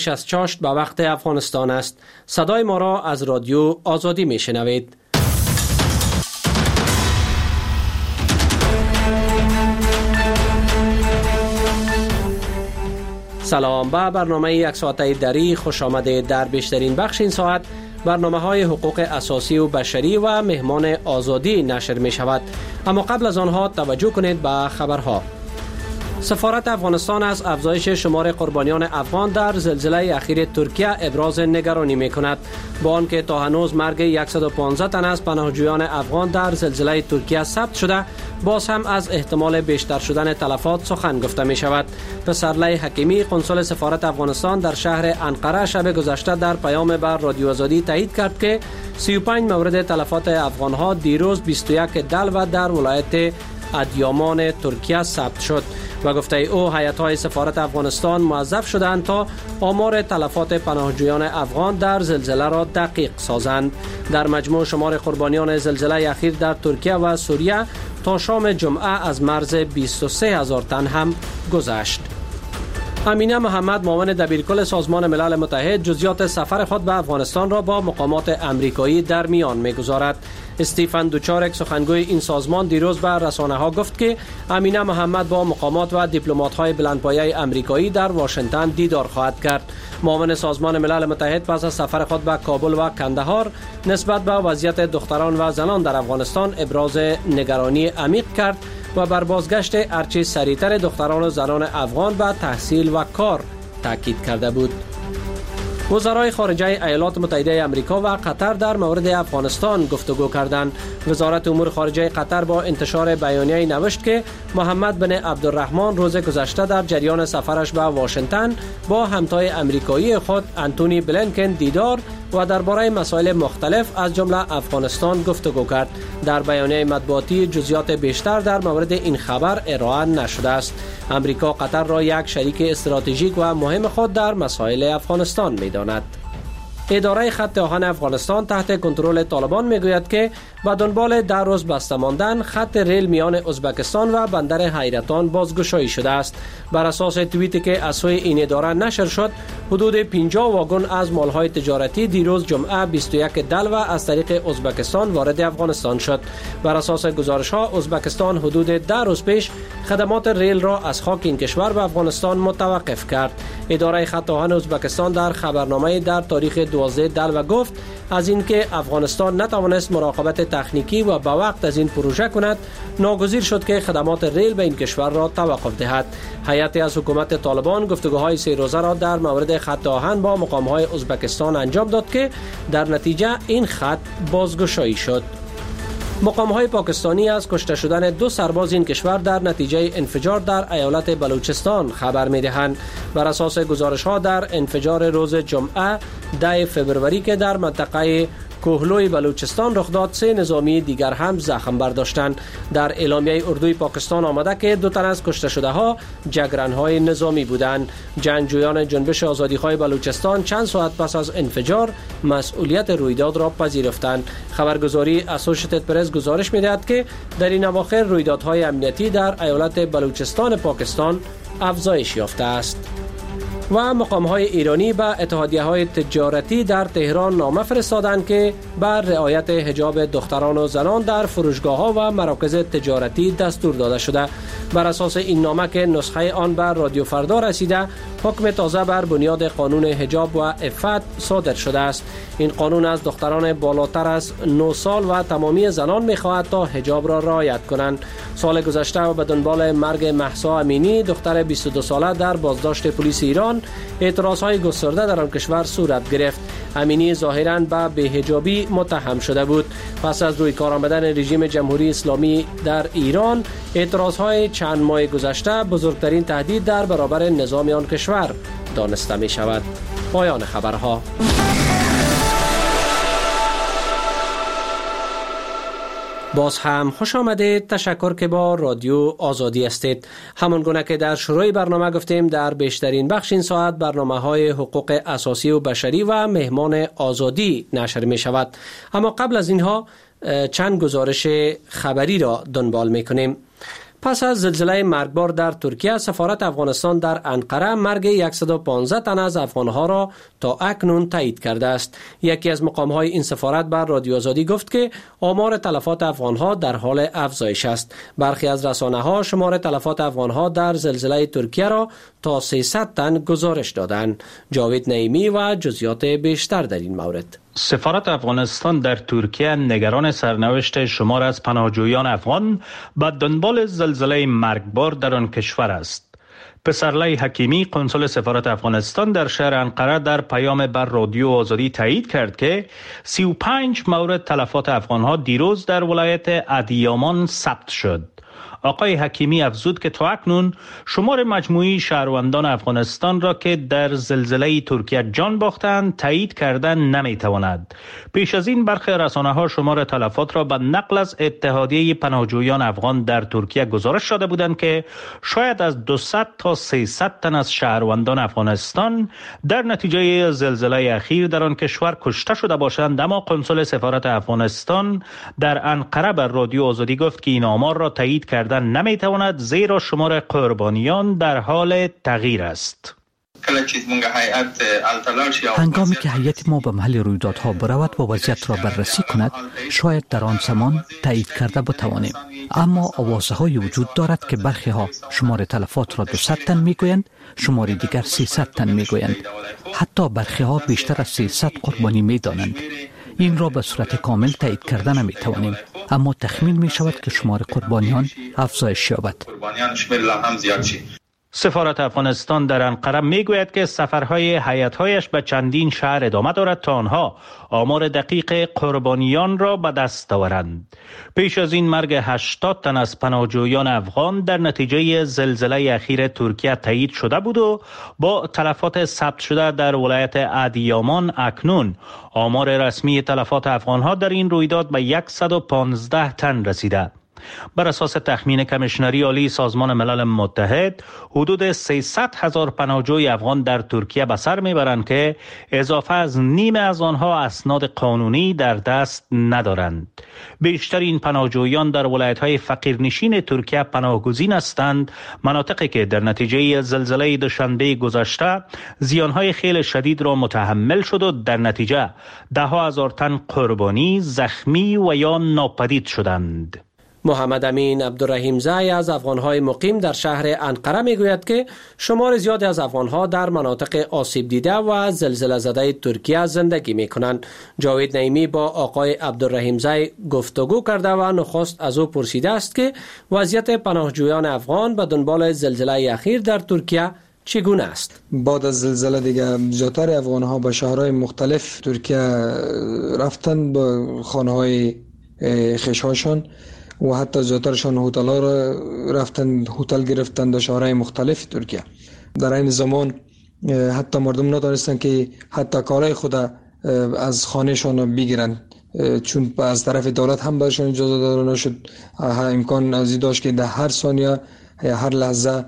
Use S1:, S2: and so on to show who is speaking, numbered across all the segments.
S1: 68 به وقت افغانستان است. صدای ما را از رادیو آزادی می شنوید. سلام، به برنامه یک ساعته دری خوش آمده. در بیشترین بخش این ساعت برنامه های حقوق اساسی و بشری و مهمان آزادی نشر می شود. اما قبل از آنها توجه کنید به خبرها. سفارت افغانستان از افزایش شمار قربانیان افغان در زلزله اخیر ترکیه ابراز نگرانی می کند. با آنکه تا هنوز مرگ 115 تن از پناهجویان افغان در زلزله ترکیه ثبت شده، باز هم از احتمال بیشتر شدن تلفات سخن گفته می شود. پسرلی حکیمی قنصل سفارت افغانستان در شهر انقره شب گذشته در پیام بر رادیو آزادی تایید کرد که 35 مورد تلفات افغان ها دیروز 21 دلو در ولایت ادیامان ترکیه ثبت شد و گفته او هیئت‌های سفارت افغانستان موظف شدند تا آمار تلفات پناهجویان افغان در زلزله را دقیق سازند. در مجموع شمار قربانیان زلزله اخیر در ترکیه و سوریه تا شام جمعه از مرز 23,000 تن هم گذشت. امینه محمد معاون دبیرکل سازمان ملل متحد جزئیات سفر خود به افغانستان را با مقامات امریکایی در میان می‌گذارد. استیفن دوچارک سخنگوی این سازمان دیروز به رسانه‌ها گفت که امینه محمد با مقامات و دیپلمات‌های بلندپایه امریکایی در واشنگتن دیدار خواهد کرد. معاون سازمان ملل متحد پس از سفر خود به کابل و کندهار نسبت به وضعیت دختران و زنان در افغانستان ابراز نگرانی عمیق کرد و بر بازگشت هرچه سریعتر دختران و زنان افغان به تحصیل و کار تاکید کرده بود. وزرای خارجه ایالات متحده آمریکا و قطر در مورد افغانستان گفتگو کردند. وزارت امور خارجه قطر با انتشار بیانیه‌ای نوشت که محمد بن عبدالرحمن روز گذشته در جریان سفرش به واشنگتن با همتای امریکایی خود انتونی بلینکن دیدار و درباره مسائل مختلف از جمله افغانستان گفتگو کرد. در بیانیه مطبوعاتی جزئیات بیشتر در مورد این خبر ارائه نشده است. امریکا قطر را یک شریک استراتژیک و مهم خود در مسائل افغانستان می‌داند. اداره خط آهن افغانستان تحت کنترل طالبان میگوید که به دنبال 10 روز بسته ماندن خط ریل میان ازبکستان و بندر حیرتان بازگشایی شده است. بر اساس توییتی که از سوی این اداره نشر شد، حدود 50 واگن از مالهای تجارتی دیروز جمعه 21 دلو از طریق ازبکستان وارد افغانستان شد. بر اساس گزارش‌ها ازبکستان حدود 10 روز پیش خدمات ریل را از خاک این کشور به افغانستان متوقف کرد. اداره خط آهن ازبکستان در خبرنامه در تاریخ 12 دلو گفت از اینکه افغانستان نتوانست مراقبت تکنیکی و به وقت از این پروژه کند، ناگزیر شد که خدمات ریل به این کشور را توقف دهد. هیئتی از حکومت طالبان گفتگوهای 3 روزه را در مورد خط آهن با مقام‌های ازبکستان انجام داد که در نتیجه این خط بازگشایی شد. مقام‌های پاکستانی از کشته شدن 2 سرباز این کشور در نتیجه انفجار در ایالت بلوچستان خبر می‌دهند. بر اساس گزارش‌ها در انفجار روز جمعه 10 فوریه که در منطقه کوهلوی بلوچستان رخ داد، 3 نظامی دیگر هم زخم برداشتند. در اعلامیه اردوی پاکستان آمده که 2 تن از کشته شده ها جگرن‌های نظامی بودند. جنگجویان جنبش آزادی‌خواه بلوچستان چند ساعت پس از انفجار مسئولیت رویداد را پذیرفتند. خبرگزاری اسوشیتد پرس گزارش می‌دهد که در این اواخر رویدادهای امنیتی در ایالت بلوچستان پاکستان افزایش یافته است. و مقام‌های ایرانی به اتحادیه‌های تجارتی در تهران نامه فرستادند که بر رعایت حجاب دختران و زنان در فروشگاه‌ها و مراکز تجارتی دستور داده شده. بر اساس این نامه که نسخه آن بر رادیو فردا رسیده، حکم تازه بر بنیاد قانون حجاب و عفت صادر شده است. این قانون از دختران بالاتر از 9 سال و تمامی زنان می‌خواهد تا حجاب را رعایت کنند. سال گذشته و به دنبال مرگ مهسا امینی دختر 22 ساله در بازداشت پلیس ایران، اعتراضهای گسترده در آن کشور صورت گرفت. امینی ظاهراً به بی‌حجابی متهم شده بود. پس از روی کار آمدن رژیم جمهوری اسلامی در ایران، اعتراضهای چند ماه گذشته بزرگترین تهدید در برابر نظام آن کشور دانسته می شود. پایان خبرها. باز هم خوش آمدید. تشکر که با رادیو آزادی هستید. همان گونه که در شروع برنامه گفتیم، در بیشترین بخش این ساعت برنامه‌های حقوق اساسی و بشری و مهمان آزادی نشر می شود. اما قبل از اینها چند گزارش خبری را دنبال می کنیم. پس از زلزله مرگبار در ترکیه، سفارت افغانستان در انقره مرگ 115 تن از افغانها را تا اکنون تایید کرده است. یکی از مقامهای این سفارت بر رادیو آزادی گفت که آمار تلفات افغانها در حال افزایش است. برخی از رسانه‌ها شمار تلفات افغانها در زلزله ترکیه را تا 300 تن گزارش دادند. جاوید نعیمی و جزئیات بیشتر در این مورد.
S2: سفارت افغانستان در ترکیه نگران سرنوشت شمار از پناهجویان افغان به دنبال زلزله مرگبار در آن کشور است. پسرلی حکیمی قنصل سفارت افغانستان در شهر انقره در پیام بر رادیو آزادی تایید کرد که 35 مورد تلفات افغانها دیروز در ولایت ادیامان ثبت شد. آقای حکیمی افزود که تا اکنون شمار مجموعی شهروندان افغانستان را که در زلزله ترکیه جان باختند تایید کردن نمیتواند. پیش از این برخی رسانه‌ها شمار تلفات را به نقل از اتحادیه پناهجویان افغان در ترکیه گزارش داده بودند که شاید از 200 تا 300 تن از شهروندان افغانستان در نتیجه زلزله اخیر در آن کشور کشته شده باشند، اما قنصل سفارت افغانستان در انقره بر رادیو آزادی گفت که این آمار را تایید کرد نمیتواند، زیرا شمار قربانیان در حال تغییر است.
S3: هنگامی که هیئت ما به محل رویدادها برود و وضعیت را بررسی کند، شاید در آن زمان تایید کرده بتوانیم. اما آوازهای وجود دارد که برخی ها شمار تلفات را 200 تن میگویند، شمار دیگر 300 تن میگویند. حتی برخی ها بیشتر از 300 قربانی میدانند. این را به صورت کامل تایید کرده نمیتوانیم، اما تخمین می شود که شمار قربانیان افزایش یابد.
S2: سفارت افغانستان در انقره می گوید که سفرهای هیئت‌هایش به چندین شهر ادامه دارد تا آنها آمار دقیق قربانیان را به دست آورند. پیش از این مرگ 80 تن از پناهجویان افغان در نتیجه زلزله اخیر ترکیه تایید شده بود و با تلفات ثبت شده در ولایت ادیامان اکنون آمار رسمی تلفات افغانها در این رویداد به 115 تن رسیده. بر اساس تخمین کمیشنری عالی سازمان ملل متحد، حدود 300,000 پناهجوی افغان در ترکیه به سر میبرند که اضافه از نیمه از آنها اسناد قانونی در دست ندارند. بیشتر این پناهجویان در ولایت‌های فقیرنشین ترکیه پناهگزین هستند، مناطقی که در نتیجه زلزله دوشنبه گذشته زیانهای خیلی شدید را متحمل شد و در نتیجه ده‌ها هزار تن قربانی، زخمی و یا ناپدید شدند.
S1: محمد امین عبدالرحیم زای از افغانهای مقیم در شهر انقره میگوید که شمار زیادی از افغانها در مناطق آسیب دیده و زلزله زده ترکیه زندگی میکنند. جاوید نعیمی با آقای عبدالرحیم زای گفتگو کرده و نخست از او پرسیده است که وضعیت پناهجویان افغان به دنبال زلزله اخیر در ترکیه چگونه است؟
S4: بعد از زلزله دیگه زیاتر افغانها به شهرهای مختلف ترکیه رفتن، به خانه‌های خویش‌هاشان و حتی زیاترشان هتل‌ها را رفتن، هتل گرفتن در شهرهای مختلف ترکیه. در این زمان حتی مردم ندانستند که حتی کالای خود از خانهشان بگیرن، چون از طرف دولت هم برشان اجازه داده نشد. امکان ازی داشت که در هر ثانیه یا هر لحظه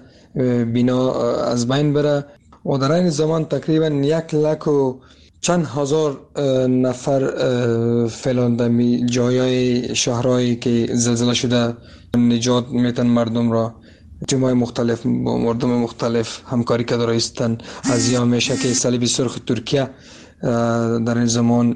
S4: بنا از بین بره و در این زمان تقریبا 100,000 چند هزار نفر فعلا در جایای شهرهایی که زلزله شده نجات میتن مردم را. تیم‌های مختلف با مردم مختلف همکاری کرده رایستن. از یا میشه که صلیب سرخ ترکیه در این زمان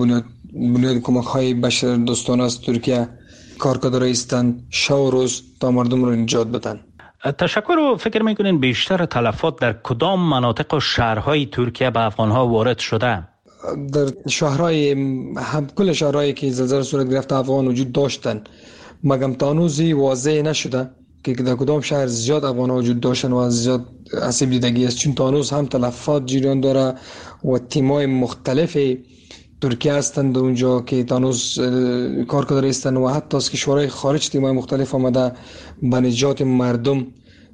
S4: بنیاد کمک‌های بشر دوستانه از ترکیه کار کرده رایستن شب و روز تا مردم را نجات بدن.
S2: تشکر. و فکر میکنین بیشتر تلفات در کدام مناطق و شهرهای ترکیه به افغانها وارد شده؟
S4: در شهرهای کل شهرهایی که زلزله صورت گرفته افغان وجود داشتن، مگم تا هنوزی واضح نشده که در کدام شهر زیاد افغان‌ها وجود داشتن و زیاد آسیب دیدگی است، چون تا هنوز هم تلفات جریان داره و تیم‌های مختلف ترکیه هستند اونجا که تا هنوز کار کرده هستند و حتی از کشورهای خارج تیم‌های مختلف آمده به نجات مردم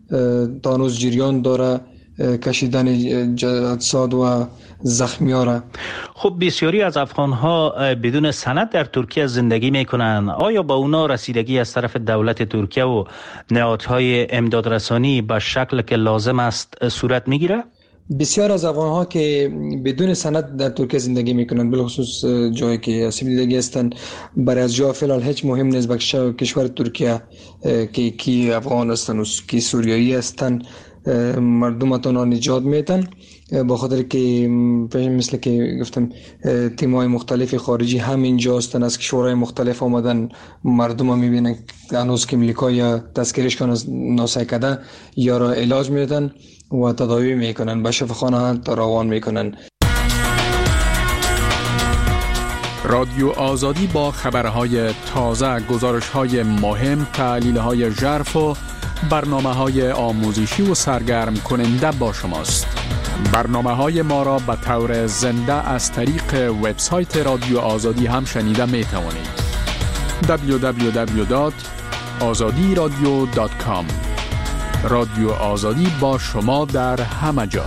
S4: تا هنوز جریان داره، کشیدن اجساد و زخمی‌ها را.
S2: خب بسیاری از افغان‌ها بدون سند در ترکیه زندگی می‌کنند. آیا با اونا رسیدگی از طرف دولت ترکیه و نهادهای امدادرسانی به شکل که لازم است صورت می‌گیره؟
S4: بسیار از افغان‌ها که بدون سند در ترکیه زندگی میکنند، بالخصوص جایی که اسیب دیدگی هستند، برای از جا فعلا هیچ مهم نیست به کشور ترکیه که کی افغان هستند و کی سوریایی هستند، مردمتون را نجات میدن، با خاطر که مثل که گفتم تیم‌های مختلف خارجی هم اینجا هستند، از کشورهای مختلف آمدن، مردم ها میبینن هنوز که امریکا یا تذکرش کنن ناسکده یا را علاج میدن و تداوی میکنن، به شفاخانه تا روان میکنن.
S5: رادیو آزادی با خبرهای تازه، گزارش‌های مهم، تحلیل‌های ژرف و برنامه‌های آموزشی و سرگرم کننده با شماست. برنامه‌های ما را به طور زنده از طریق وبسایت رادیو آزادی هم شنیده می‌توانید. www.azadiradio.com. رادیو آزادی با شما در همه جا.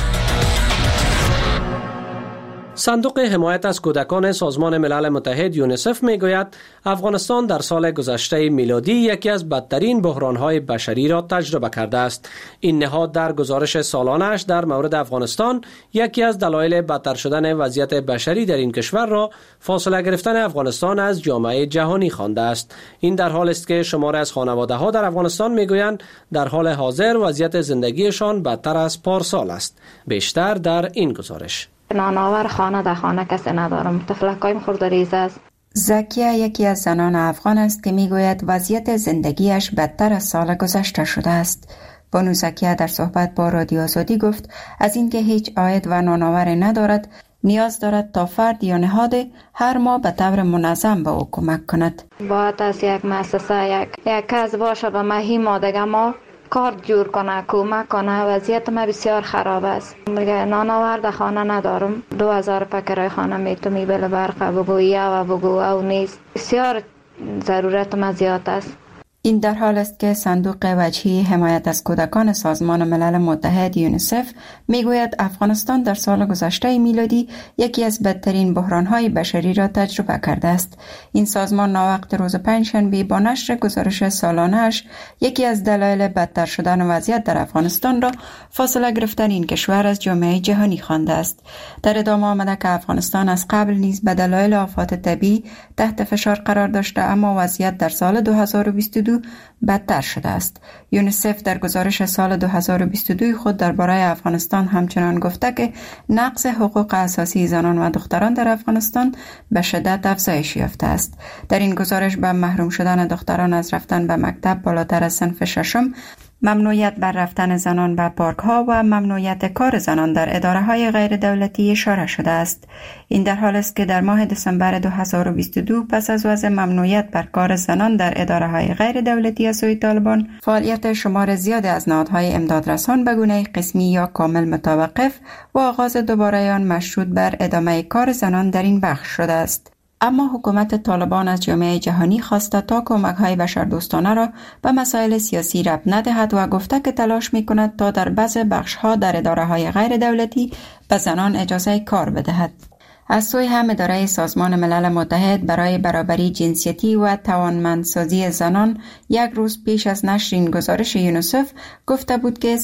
S1: صندوق حمایت از کودکان سازمان ملل متحد یونیسف میگوید افغانستان در سال گذشته میلادی یکی از بدترین بحران‌های بشری را تجربه کرده است. این نهاد در گزارش سالانه‌اش در مورد افغانستان یکی از دلایل بدتر شدن وضعیت بشری در این کشور را فاصله گرفتن افغانستان از جامعه جهانی خوانده است. این در حالی است که شماری از خانواده‌ها در افغانستان میگویند در حال حاضر وضعیت زندگیشان بدتر از پارسال است. بیشتر در این گزارش.
S6: نانآور خانه در خانه کسی ندارم، طفلکایم خردریزه است.
S7: زکیه یکی از زنان افغان است که میگوید وضعیت زندگیش بدتر از سال گذشته شده است. بانو زکیه در صحبت با رادیو آزادی گفت از اینکه هیچ عاید و نانآور ندارد، نیاز دارد تا فرد یا نهاد هر ماه به طور منظم به او کمک کند.
S6: باید از یک مؤسسه یک کس باشه به ماهی مادگه ما کارت جور کنه، کمک کنه. وضعیت ما بسیار خراب است. میگه نانآور در خانه ندارم، 2000 پکرای خانه میتونی بل برق بگو یا و بگو او نیست. بسیار ضرورت ما زیاد است.
S7: این در حال است که صندوق وجهی حمایت از کودکان سازمان ملل متحد یونیسف میگوید افغانستان در سال گذشته میلادی یکی از بدترین بحران‌های بشری را تجربه کرده است. این سازمان ناوقت روز پنجشنبه با نشر گزارش سالانه‌اش یکی از دلایل بدتر شدن وضعیت در افغانستان را فاصله گرفتن این کشور از جامعه جهانی خوانده است. در ادامه آمده که افغانستان از قبل نیز به دلایل آفات طبیعی تحت فشار قرار داشته، اما وضعیت در سال 2022 بدتر شده است. یونیسف در گزارش سال 2022 خود درباره افغانستان همچنان گفته که نقض حقوق اساسی زنان و دختران در افغانستان به شدت افزایش یافته است. در این گزارش به محروم شدن دختران از رفتن به مکتب بالاتر از صنف ششم، ممنوعیت بر رفتن زنان به پارک ها و ممنوعیت کار زنان در اداره های غیر دولتی اشاره شده است. این در حال است که در ماه دسامبر 2022 پس از وضع ممنوعیت بر کار زنان در اداره های غیر دولتی از سوی طالبان، فعالیت شمار زیادی از نهادهای امدادرسان به گونه قسمی یا کامل متوقف و آغاز دوباره آن مشروط بر ادامه کار زنان در این بخش شده است. اما حکومت طالبان از جامعه جهانی خواسته تا کمک‌های بشردوستانه را به مسائل سیاسی ربط ندهد و گفته که تلاش می‌کند تا در بعض بخش‌ها در اداره‌های غیر دولتی به زنان اجازه کار بدهد. از سوی هم اداره سازمان ملل متحد برای برابری جنسیتی و توانمندسازی زنان یک روز پیش از نشر این گزارش یونیسف گفته بود که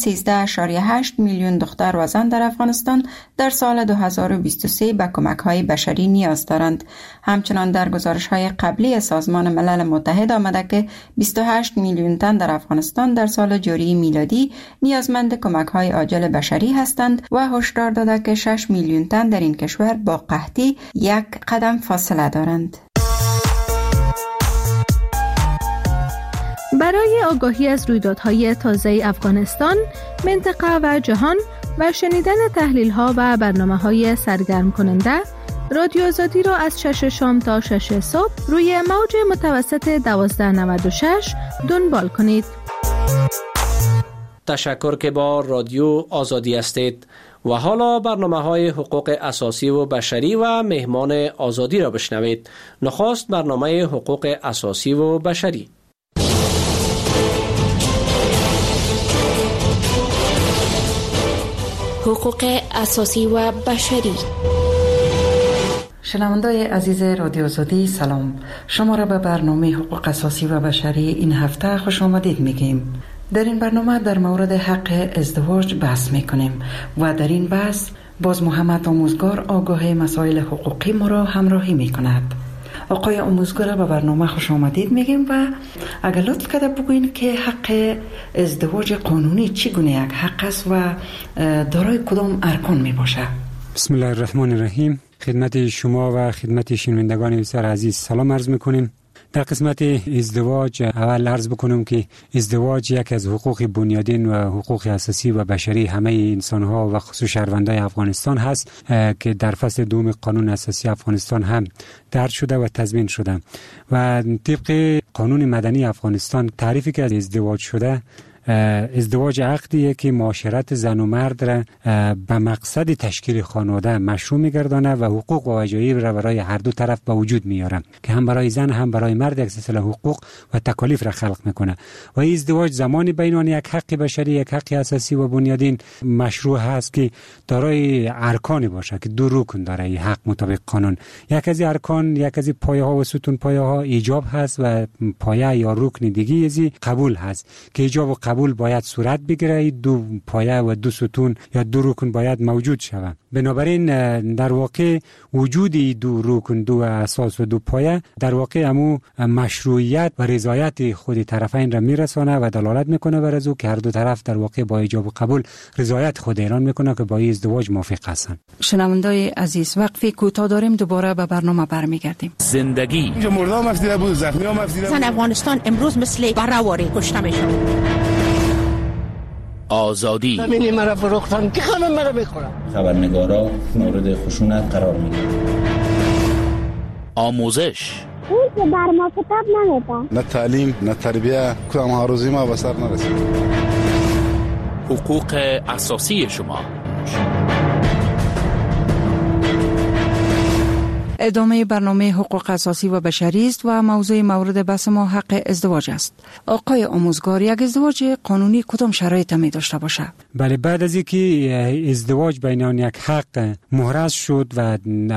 S7: 13.8 میلیون دختر و زن در افغانستان در سال 2023 به کمک‌های بشری نیاز دارند. همچنان در گزارش‌های قبلی سازمان ملل متحد آمده که 28 میلیون تن در افغانستان در سال جاری میلادی نیازمند کمک‌های عاجل بشری هستند و هشدار داده که 6 میلیون تن در این کشور با قحطی یک قدم فاصله دارند.
S8: برای آگاهی از رویدادهای تازه افغانستان، منطقه و جهان و شنیدن تحلیل‌ها و برنامه‌های سرگرم کننده، رادیو آزادی را از 6 شام تا 6 صبح روی موج متوسط 1296 دنبال کنید.
S1: تشکر که با رادیو آزادی هستید. و حالا برنامه‌های حقوق اساسی و بشری و مهمان آزادی را بشنوید. نخست برنامه حقوق اساسی و بشری.
S9: حقوق اساسی و بشری.
S10: شنوندای عزیز رادیو آزادی سلام، شما را به برنامه حقوق اساسی و بشری این هفته خوش آمدید میگیم. در این برنامه در مورد حق ازدواج بحث میکنیم و در این بحث باز محمد آموزگار آگاه مسائل حقوقی ما را همراهی میکند. آقای آموزگار به برنامه خوش آمدید میگیم و اگر لطف کرده بگوین که حق ازدواج قانونی چگونه یک حق است و دارای کدام ارکان میباشه؟
S11: بسم الله الرحمن الرحیم. خدمت شما و خدمت شنوندگان بسیار عزیز سلام عرض میکنیم. در قسمت ازدواج اول عرض بکنم که ازدواج یک از حقوق بنیادین و حقوق اساسی و بشری همه انسان‌ها و خصوص شهروندان افغانستان هست که در فصل دوم قانون اساسی افغانستان هم درج شده و تضمین شده و طبق قانون مدنی افغانستان تعریفی که از ازدواج شده، ازدواج عقدیه که معاشرت زن و مرد را به مقصد تشکیل خانواده مشروع می‌گردانه و حقوق و وجایب را برای هر دو طرف به وجود میاره که هم برای زن هم برای مرد یک سلسله حقوق و تکالیف را خلق میکنه و این ازدواج زمانی بین آن یک حق بشری، یک حق اساسی و بنیادین مشروع هست که دارای ارکانی باشه که دو رکن داره این حق مطابق قانون. یک از ارکان، یک از پایه ها و ستون پایه ها ایجاب هست و پایه یا رکن دیگه از قبول هست که ایجاب و قبول باید صورت بگیره. دو پایه و دو ستون یا دو رکن باید موجود شود. بنابراین در واقع وجود دو رکن، دو اساس و دو پایه در واقع همو مشروعیت و رضایت خود طرفین را میرسانه و دلالت میکنه بر از او که هر دو طرف در واقع با ایجاب و قبول رضایت خود اعلان میکنه که با این ازدواج موافق هستند.
S10: شنوندای عزیز وقفی کوتاه داریم، دوباره به برنامه برمیگردیم.
S12: زندگی مردم افسیده بود، زخمی هم افسیده بود. افغانستان امروز مثل براواری کشته میشه. آزادی همینی مرا فروختن که همه مرا بخورن. خبرنگارا مورد خشونت قرار میگیرن. آموزش
S13: اون که بر ما کتاب نمیده،
S12: نه تعلیم نه تربیه، کدام هاروزی ما به سر نرسید. حقوق اساسی شما.
S10: ادامه برنامه حقوق اساسی و بشری است و موضوع مورد بحث ما حق ازدواج است. آقای آموزگار، یک ازدواج قانونی کدام شرایط می داشته باشه؟
S11: بله، بعد از اینکه ازدواج بین آن یک حق محرز شد و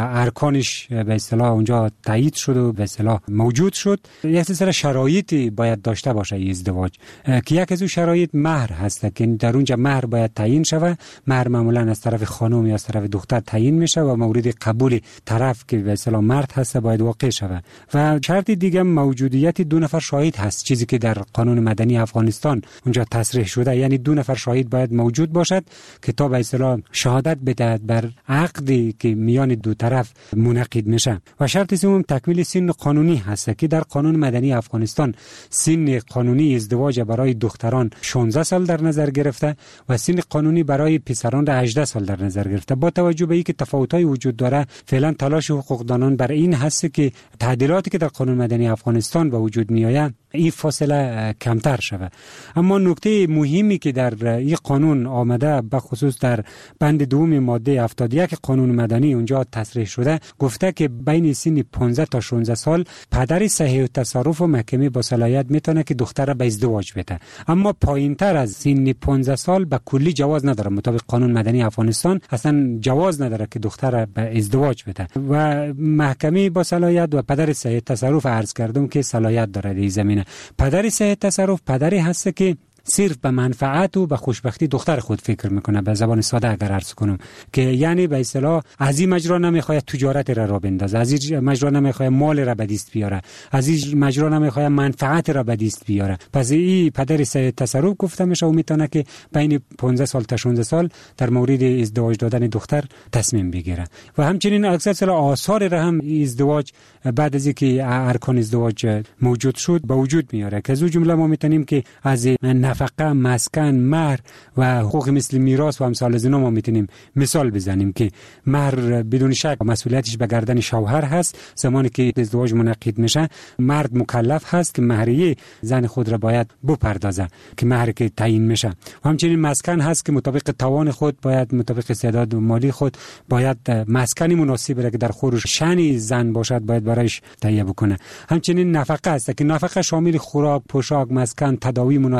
S11: ارکانش به اصطلاح اونجا تایید شد و به اصطلاح موجود شد، یک سلسله شرایطی باید داشته باشه این ازدواج که یک از اون شرایط مهر هست که در اونجا مهر باید تعیین شود. مهر معمولا از طرف خانم یا از طرف دختر تعیین میشه و مورد قبول طرف که به اصطلاح مرد هست باید واقع شود. و شرط دیگه موجودیت دو نفر شاهد هست، چیزی که در قانون مدنی افغانستان اونجا تصریح شده، یعنی دو نفر شاهد باید موجود باشد که تا به اصطلاح شهادت بدهد بر عقدی که میان دو طرف منعقد میشه. و شرط سوم تکمیل سن قانونی هست که در قانون مدنی افغانستان سن قانونی ازدواج برای دختران 16 سال در نظر گرفته و سن قانونی برای پسران را 18 سال در نظر گرفته. با توجه به اینکه تفاوت‌های وجود داره، فعلا تلاش حقوقدانان بر این هست که تعدیلاتی که در قانون مدنی افغانستان به وجود میآید این فاصله کمتر شود. اما نکته مهمی که در این قانون آمده به خصوص در بند دوم ماده 71 قانون مدنی اونجا تصریح شده، گفته که بین سن 15 تا 16 سال پدر صحیح التصرف و محکمه با صلاحیت میتونه که دختر را به ازدواج بده. اما پایینتر از سن 15 سال به کلی جواز نداره. مطابق قانون مدنی افغانستان اصلا جواز نداره که دختر را به ازدواج بده و محکمه با صلاحیت و پدر صحیح التصرف عرض کردم که صلاحیت داره در این زمینه. پدر صحیح التصرف پدری هست که صرف به منفعت و به خوشبختی دختر خود فکر میکنه. به زبان ساده اگر عرض کنم که یعنی به اصطلاح از این مجرا نمیخواد تجارت را بندازه، از این مجرا نمیخواد مال را به دست بیاره، از این مجرا نمیخواد منفعت را به دست بیاره. پس این پدر صحیح التصرف گفته میشه و میتونه که بین 15 سال تا 16 سال در مورد ازدواج دادن دختر تصمیم بگیره. و همچنین اکثر آثار را هم ازدواج بعد از اینکه ارکان ازدواج موجود شد به وجود میاره که از اون جمله ما میتونیم که از نفقه، مسکن، مهر و حقوق مثل میراث و امثال از اینا ما میتونیم مثال بزنیم که مهر بدون شک مسئولیتش به گردن شوهر هست. زمانی که ازدواج منعقد میشه مرد مکلف هست که مهریه زن خود را باید بپردازه که مهر که تعیین میشه. و همچنین مسکن هست که مطابق توان خود باید مطابق استعداد مالی خود باید مسکنی مناسب را که در خورش شأن زن باشد باید برایش تهیه بکنه. همچنین نفقه است که نفقه شامل خوراک، پوشاک، مسکن، تداوی مناسب،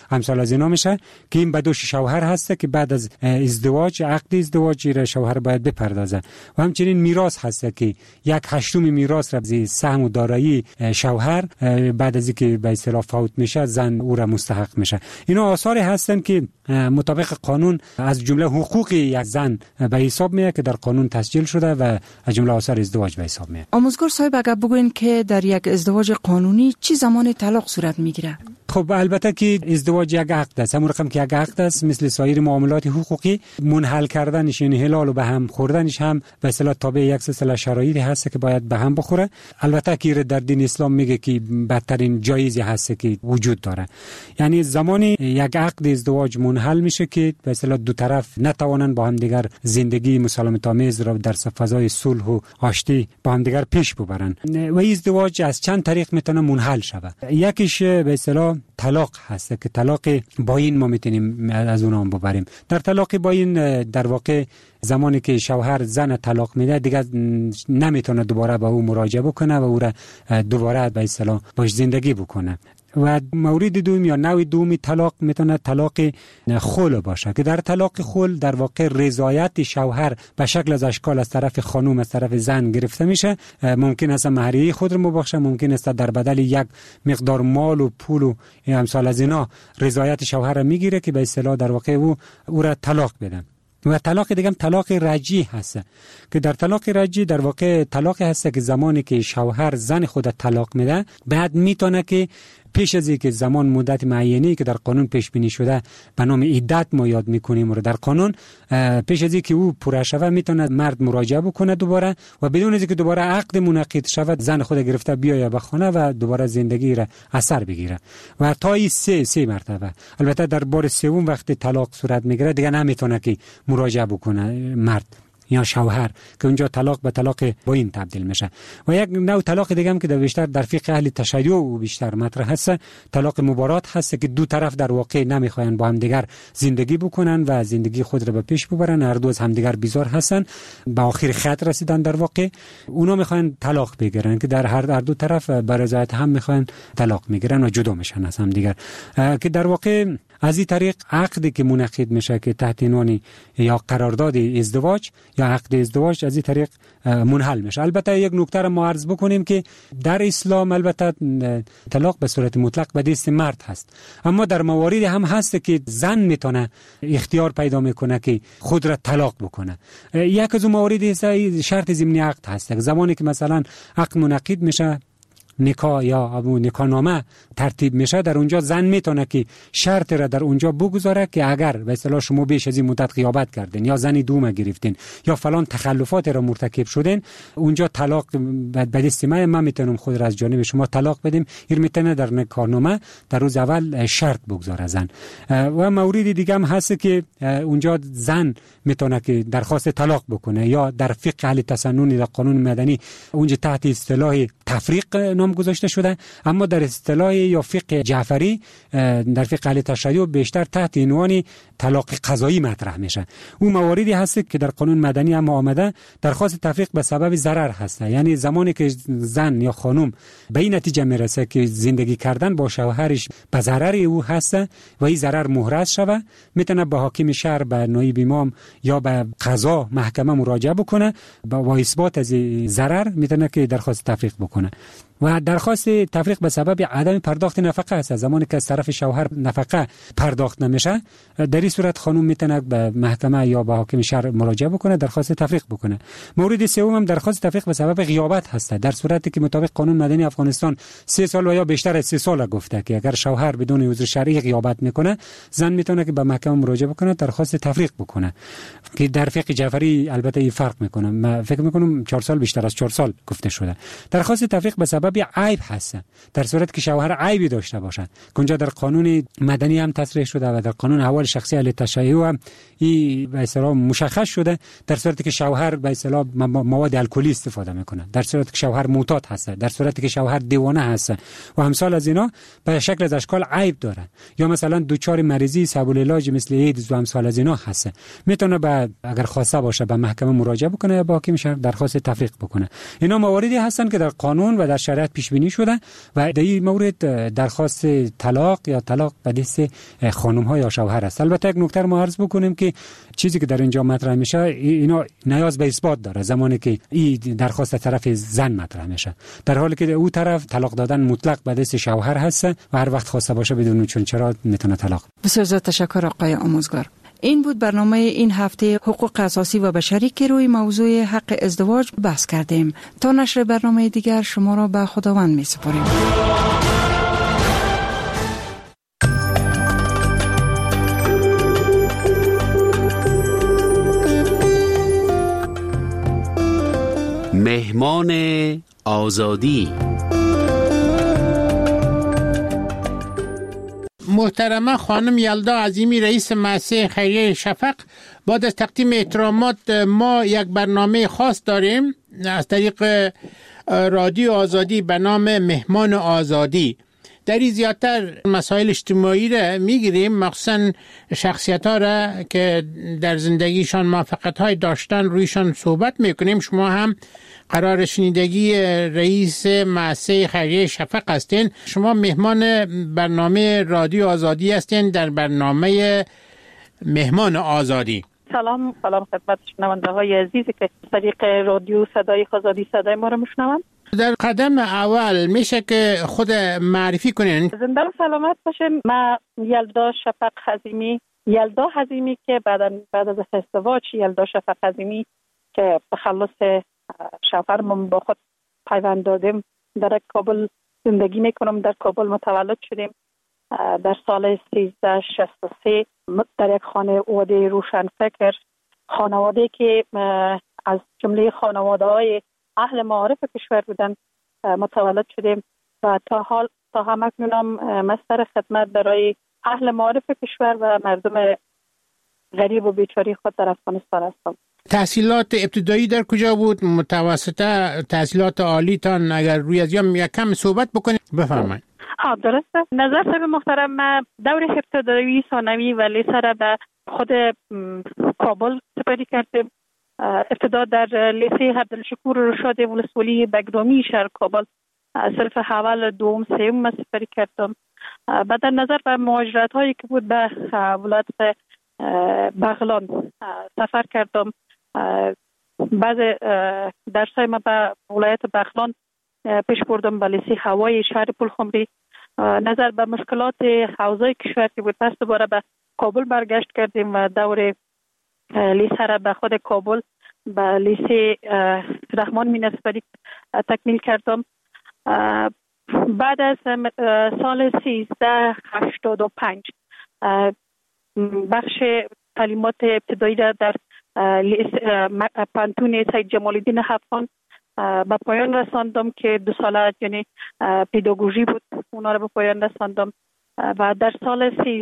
S11: امثال از اینا میشه که این بدوش شوهر هست که بعد از ازدواج، عقد ازدواج را شوهر باید بپردازه. و همچنین میراث هست که 1/8 میراث را از سهم و دارایی شوهر بعد از اینکه به اصطلاح فوت میشه زن او را مستحق میشه. اینا آثاری هستن که مطابق قانون از جمله حقوق یک زن به حساب میاد که در قانون تسجیل شده و از جمله آثار ازدواج به حساب میاد.
S10: آموزگار صاحب اگر بگوین که در یک ازدواج قانونی چه زمان طلاق صورت میگیره؟
S11: خب البته که ازدواج یک عقد است، همون رقم که یک عقد است، مثل سایر معاملات حقوقی منحل کردنش یعنی حلال و به هم خوردنش هم به اصطلاح تابع یک سلسله شرایطی هست که باید به هم بخوره. البته که در دین اسلام میگه که بدترین جایزی هست که وجود داره، یعنی زمانی یک عقد ازدواج منحل میشه که به اصطلاح دو طرف نتوانند با هم دیگر زندگی مسالمت آمیز را در فضای صلح و آشتی با هم دیگر پیش ببرن. و ازدواج از چند طریق میتونه منحل شود. یکیش به اصطلاح طلاق هست که طلاق باین ما میتونیم از اون هم ببریم. در طلاق باین در واقع زمانی که شوهر زن طلاق میده دیگه نمیتونه دوباره به او مراجعه بکنه و او را دوباره به اصطلاح باش زندگی بکنه. و مورد دوم یا نوع دومی طلاق میتونه طلاق خلع باشه که در طلاق خلع در واقع رضایت شوهر به شکل از اشکال از طرف خانم از طرف زن گرفته میشه. ممکن است مهریه خود رو مبخشه، ممکن است در بدل یک مقدار مال و پول و امثال از اینا رضایت شوهر را میگیره که به اصطلاح در واقع او را طلاق بده. و طلاق دیگه طلاق رجعی هست که در طلاق رجعی در واقع طلاق هست که زمانی که شوهر زن خود طلاق میده بعد میتونه که پیش از اینکه زمان مدت معینی که در قانون پیش بینی شده به نام عدت ما یاد میکنیم رو در قانون، پیش از اینکه او پوره شود میتونه مرد مراجعه بکنه دوباره و بدون از اینکه دوباره عقد منعقد شود زن خود گرفته بیاید به خانه و دوباره زندگی را اثر بگیره و تا این سه مرتبه. البته در بار سوم وقتی طلاق صورت میگیره دیگه نمیتونه که مراجعه بکنه مرد یا شوهر که اونجا طلاق به طلاق باین تبدیل میشه. و یک نوع طلاق دیگه هم که در بیشتر در فقه اهل تشیع و بیشتر مطرح هست طلاق مبارات هست که دو طرف در واقع نمیخواین با هم دیگر زندگی بکنن و زندگی خود را به پیش ببرن، هر دو از هم دیگر بیزار هستن، به آخر خط رسیدن در واقع اونا میخواین طلاق بگیرن که در هر دو طرف به رضایت هم میخواین طلاق میگیرن و جدا میشن از هم دیگر. که در واقع از این طریق عقدی که منعقد میشه که تحت عنوان یا قرارداد ازدواج یا عقد ازدواج از این طریق منحل میشه. البته یک نکته را ما عرض بکنیم که در اسلام البته طلاق به صورت مطلق به دست مرد هست، اما در مواردی هم هست که زن میتونه اختیار پیدا میکنه که خود را طلاق بکنه. یک از اون مواردی شرط ضمنی عقد هست. زمانی که مثلا عقد منعقد میشه، نکاح یا نکاح نامه ترتیب میشه، در اونجا زن میتونه که شرط را در اونجا بگذاره که اگر به اصطلاح شما بیش از این مدت غیابت کردین یا زنی دوم گرفتین یا فلان تخلفات را مرتکب شدین، اونجا طلاق به دست من میتونم خود را از جانب شما طلاق بدیم. این میتونه در نکاح نامه در روز اول شرط بگذاره زن. و مورد دیگه هم هست که اونجا زن میتونه که درخواست طلاق بکنه یا در فقه اهل تسنن در قانون مدنی اونجا تحت اصطلاح تفریق نام گذاشته شده، اما در اصطلاح یا فقه جعفری در فقه اهل تشیع بیشتر تحت عنوان طلاق قضایی مطرح میشه. اون مواردی هست که در قانون مدنی هم آمده درخواست تفریق به سبب ضرر هست، یعنی زمانی که زن یا خانم به این نتیجه میرسه که زندگی کردن با شوهرش به ضرر او هست و این ضرر محرز شوه، میتونه به حاکم شهر، به نایب امام یا به قضا محکمه مراجعه بکنه با اثبات از ضرر میتونه که درخواست تفریق بکنه. و درخواست تفریق به سبب عدم پرداخت نفقه است. زمانی که از طرف شوهر نفقه پرداخت نمیشه، در این صورت خانم میتونه به محکمه یا به حاکم شهر مراجعه بکنه، درخواست تفریق بکنه. مورد سوم هم درخواست تفریق به سبب غیابت هست. در صورتی که مطابق قانون مدنی افغانستان 3 سال و یا بیشتر از 3 سال گفته که اگر شوهر بدون عذر شرعی غیابت میکنه، زن میتونه که به محکمه مراجعه بکنه، درخواست تفریق بکنه. که در فقه جعفری البته این فرق میکنه. من فکر میکنم 4 سال بیشتر از 4 سال گفته شده. درخواست تفریق به سبب عیب هست، در صورتی که شوهر عیبی داشته باشد که اونجا در قانون مدنی هم تصریح شده و در قانون احوال شخصی اهل تشیع هم این به اصطلاح مشخص شده. در صورتی که شوهر به اصطلاح مواد الکلی استفاده میکنه، در صورتی که شوهر معتاد هست، در صورتی که شوهر دیوانه هست و امثال از اینا به شکل از اشکال عیب داره، یا مثلا دچار مریضی صعب العلاج مثل ایدز و امثال از اینا هست، میتونه اگر خواسته باشه به محکمه مراجعه بکنه یا با حاکم شهر درخواست تفریق بکنه. اینا مواردی هستن که در قانون قانون و در شریعت پیش بینی شده و در این مورد درخواست طلاق یا طلاق به دست خانم ها یا شوهر است. البته یک نکته ما عرض بکنیم که چیزی که در اینجا مطرح میشه اینا نیاز به اثبات داره زمانی که این درخواست طرف زن مطرح میشه، در حالی که او طرف طلاق دادن مطلق به دست شوهر هست و هر وقت خواسته باشه بدون چرا میتونه طلاق.
S10: بسیار زیاد تشکر آقای آموزگار. این بود برنامه این هفته حقوق اساسی و بشری که روی موضوع حق ازدواج بحث کردیم. تا نشر برنامه دیگر شما را به خداوند میسپاریم.
S14: مهمان آزادی.
S15: محترمه خانم یلدا عظیمی رئیس مؤسسه خیریه شفق، بعد از تقدیم احترامات ما یک برنامه خاص داریم از طریق رادیو آزادی به نام مهمان آزادی. در این زیادتر مسائل اجتماعی را میگیریم، مخصوصا شخصیت ها را که در زندگیشان موفقیت های داشتن رویشان صحبت میکنیم. شما هم قرار شنیدگی رئیس مؤسسه خیریه شفق هستین. شما مهمان برنامه رادیو آزادی هستین در برنامه مهمان آزادی.
S16: سلام خدمت شنونده های عزیزی که طریق رادیو صدای آزادی صدای ما رو میشنوند.
S15: در قدم اول میشه که خود معرفی کنین.
S16: زنده و سلامت باشین. من یلدا شفق حزیمی که بعد از ازدواج یلدا شفق حزیمی که به خلاص شوهرم با خود پیوند دادیم در کابل زندگی میکنم. در کابل متولد شدیم در سال 1363 در یک خانواده روشنفکر، خانواده که از جمله خانواده های اهل معارف کشور بودن متولد شدیم و تا همکنون مستر خدمت برای اهل معارف کشور و مردم غریب و بیچاره خود در افغانستان هستم.
S15: تحصیلات ابتدایی در کجا بود؟ متوسطه، تحصیلات عالی تان اگر روی از یک کم صحبت بکنید بفرمایید.
S16: درسته. نظر صاحب محترم، من دور ابتدایی، ثانوی و لیسه را به خود کابل سپری کردم. ابتدا در لیسه عبدالشکور رشاد ولسوالی بگرامی شهر کابل صرف اول، دوم، سوم سپری کردم. بعد در نظر به مهاجرت هایی که بود به ولایت بغلان سفر کردم. بعد درسای ما به ولایت بغلان پیش بردم به لیسه هوایی شهر پلخمری. نظر به مشکلات حوزه کشور که بود پس دوباره به کابل برگشت کردیم و دور لیسه را به خود کابل به لیسه رحمان مینسپری تکمیل کردم. بعد از سال 1385 بخش تعلیمات ابتدایی را در پانتون سید جمال الدین افغان به پایان رساندم که 2 ساله یعنی پداگوژی بود، اونا را به پایان رساندم و در سال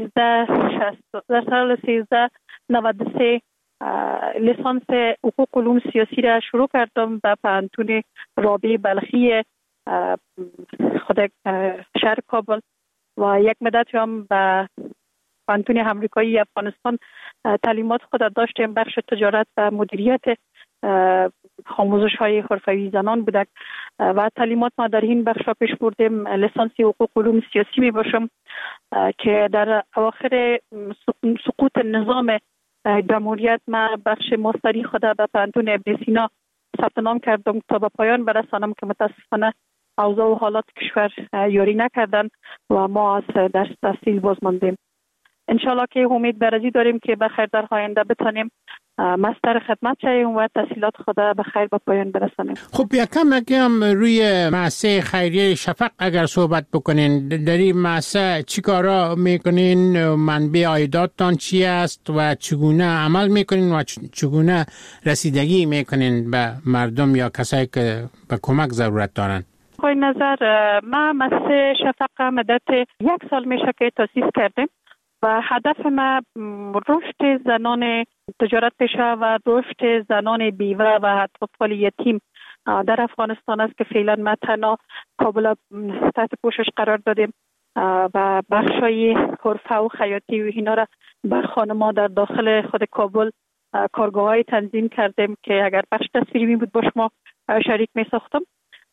S16: 1393 لیسانس حقوق علوم سیاسی را شروع کردم به پانتون رابعه بلخی خود شهر کابل و یک مدت هم به پانتون امریکایی افغانستان تعلیمات خود داشتیم. بخش تجارت و مدیریت آموزش های حرفه‌ای زنان بودک و تعلیمات ما در این بخش پیش بردیم. لیسانس حقوق علوم سیاسی می باشم که در اواخر سقوط نظام جمهوریت ما بخش ماستری خود به پانتون ابن سینا ثبت نام کردم تا به پایان برسانم که متاسفانه اوضاع و حالات کشور یاری نکردن و ما از درس تحصیل باز ماندیم. انشالله که امید برازی داریم که بخیر در آینده بتانیم مستر خدمت شویم و تحصیلات خود بخیر به پایان برسانیم.
S15: خب یکم روی مؤسسه خیریه شفق اگر صحبت بکنین، در این مؤسسه چی کارا میکنین؟ منبع عایداتتان چی است و چگونه عمل میکنین و چگونه رسیدگی میکنین به مردم یا کسایی که به کمک ضرورت دارن؟
S16: خواهی نظر ما مؤسسه شفق مدت 1 سال میشه که تاسیس کردیم و هدف ما رشد زنان تجارت پیشه و رشد زنان بیوه و اطفال یتیم در افغانستان است که فعلا ما تنها کابل تحت پوشش قرار دادیم و بخشای حرفه و خیاطی و اینا را بر خانم‌ها در داخل خود کابل کارگاه‌های تنظیم کردیم که اگر بخش تصویری بود با شما شریک می ساختم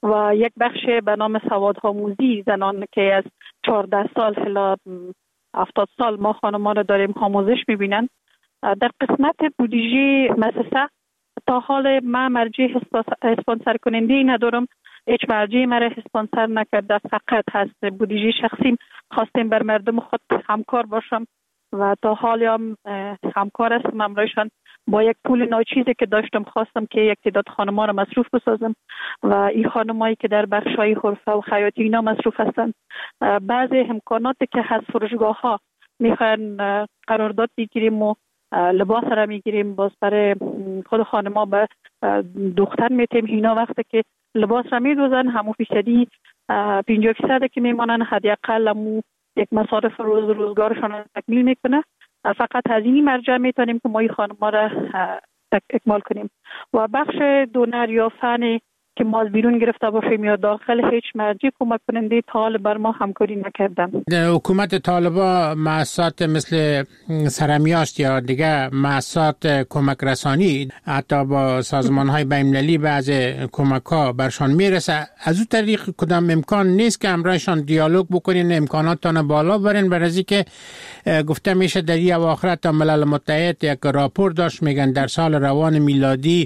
S16: و یک بخش به نام سوادآموزی زنان که از 14 سال الی 70 سال ما خانمان را داریم آموزش میبینن. در قسمت بودجه مؤسسه تا حال ما مرجع اسپانسر کننده ندارم، هیچ مرجع مرا اسپانسر نکرده، فقط هست بودجه شخصیم خواستیم بر مردم خود همکار باشم و تا حال هم همکار هستم. امرایشان با یک پول ناچیزی که داشتم خواستم که یک تعداد خانم‌ها را مصروف بسازم و این خانمایی که در بخش‌های حرفه و خیاطی اینا مصروف هستند. بعضی امکاناتی که از فروشگاه‌ها میخواین قرارداد بگیریم و لباس را میگیریم، باز برای خود خانم‌ها به دختر میتیم، اینا وقتی که لباس را میدوزن همون فیصدی 50% که میمانن حداقل همون یک مصارف روزگارشان را تکمیل میکنه. فقط از این مرجع میتونیم که ما این خانم‌ها را اکمال کنیم و بخش دونر یا فن که ما از بیرون گرفته باشیم یا داخل هیچ مرجع کمک کننده تا حال بر ما همکاری نکردن.
S15: حکومت طالبان مؤسسات مثل سرمیاشت یا دیگه مؤسسات کمک رسانی حتی با سازمان‌های بین‌المللی بعض کمک‌ها برشان میرسه، از اون طریق کدام امکان نیست که همراهشان دیالوگ بکنین، امکاناتتان بالا برین؟ برای که گفته میشه در این اواخر تا ملل متحد یک راپور داشت، میگن در سال روان میلادی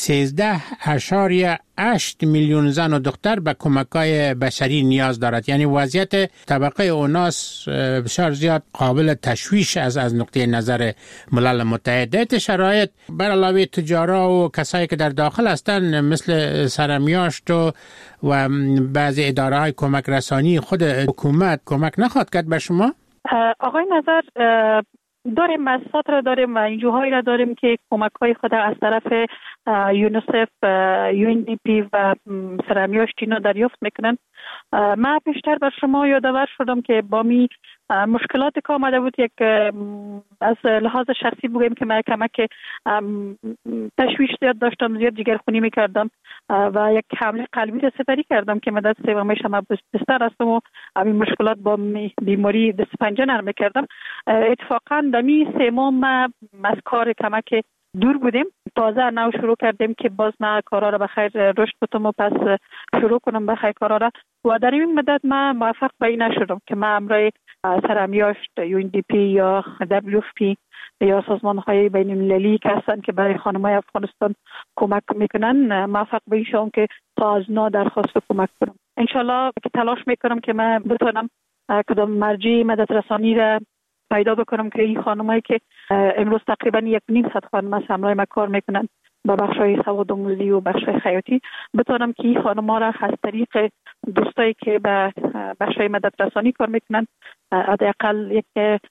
S15: 13.8 میلیون زن و دختر به کمک‌های بشری نیاز دارد. یعنی وضعیت طبقه اوناس بسیار زیاد قابل تشویش از نقطه نظر ملل متحد. در شرایط بر علاوه تجارا و کسایی که در داخل هستند مثل سرمیاشت و بعضی اداره‌های کمک رسانی، خود حکومت کمک نخواهد کرد به شما؟
S16: آقای نظر، داریم مؤسسات را داریم و انجوهایی را داریم که کمک‌های خود از طرف یونیسف، UNDP و سرمیاشت اینا دریافت میکنن. من پیشتر بر شما یادآور شدم که با می مشکلاتی که آمده بود، یک از لحاظ شخصی بگویم که من کمک تشویش زیاد داشتم، زیاد جگرخونی میکردم و یک حمله قلبی را سپری کردم که مدت سومیش هم بستر هستم و این مشکلات با بیماری دست پنجه نرم میکردم. اتفاقا دمی سوم من از کار کمک دور بودیم، تازه نو شروع کردیم که باز من کارا را بخیر رشد بتم و پس شروع کنم بخیر کارا را و در این مدت من موفق به این نشدم که من امرای سرمیاشت، UNDP یا WFP یا سازمان‌های بین‌المللی که هستن که برای خانم‌های افغانستان کمک میکنن موفق به این شدم که تا از نا درخواست کمک کنم. انشالله که تلاش میکنم که من بتونم کدام مرجع مدد رسانی را پیدا بکنم که این خانمایی که امروز تقریبا 1.5 خانم از همراه ما کار میکنن با بخشای سوادآموزی و بخشای خیاطی، بتونم که این خانم‌ها را از طریق دوستایی که به بخشای مدد رسانی کار میکنن حداقل یک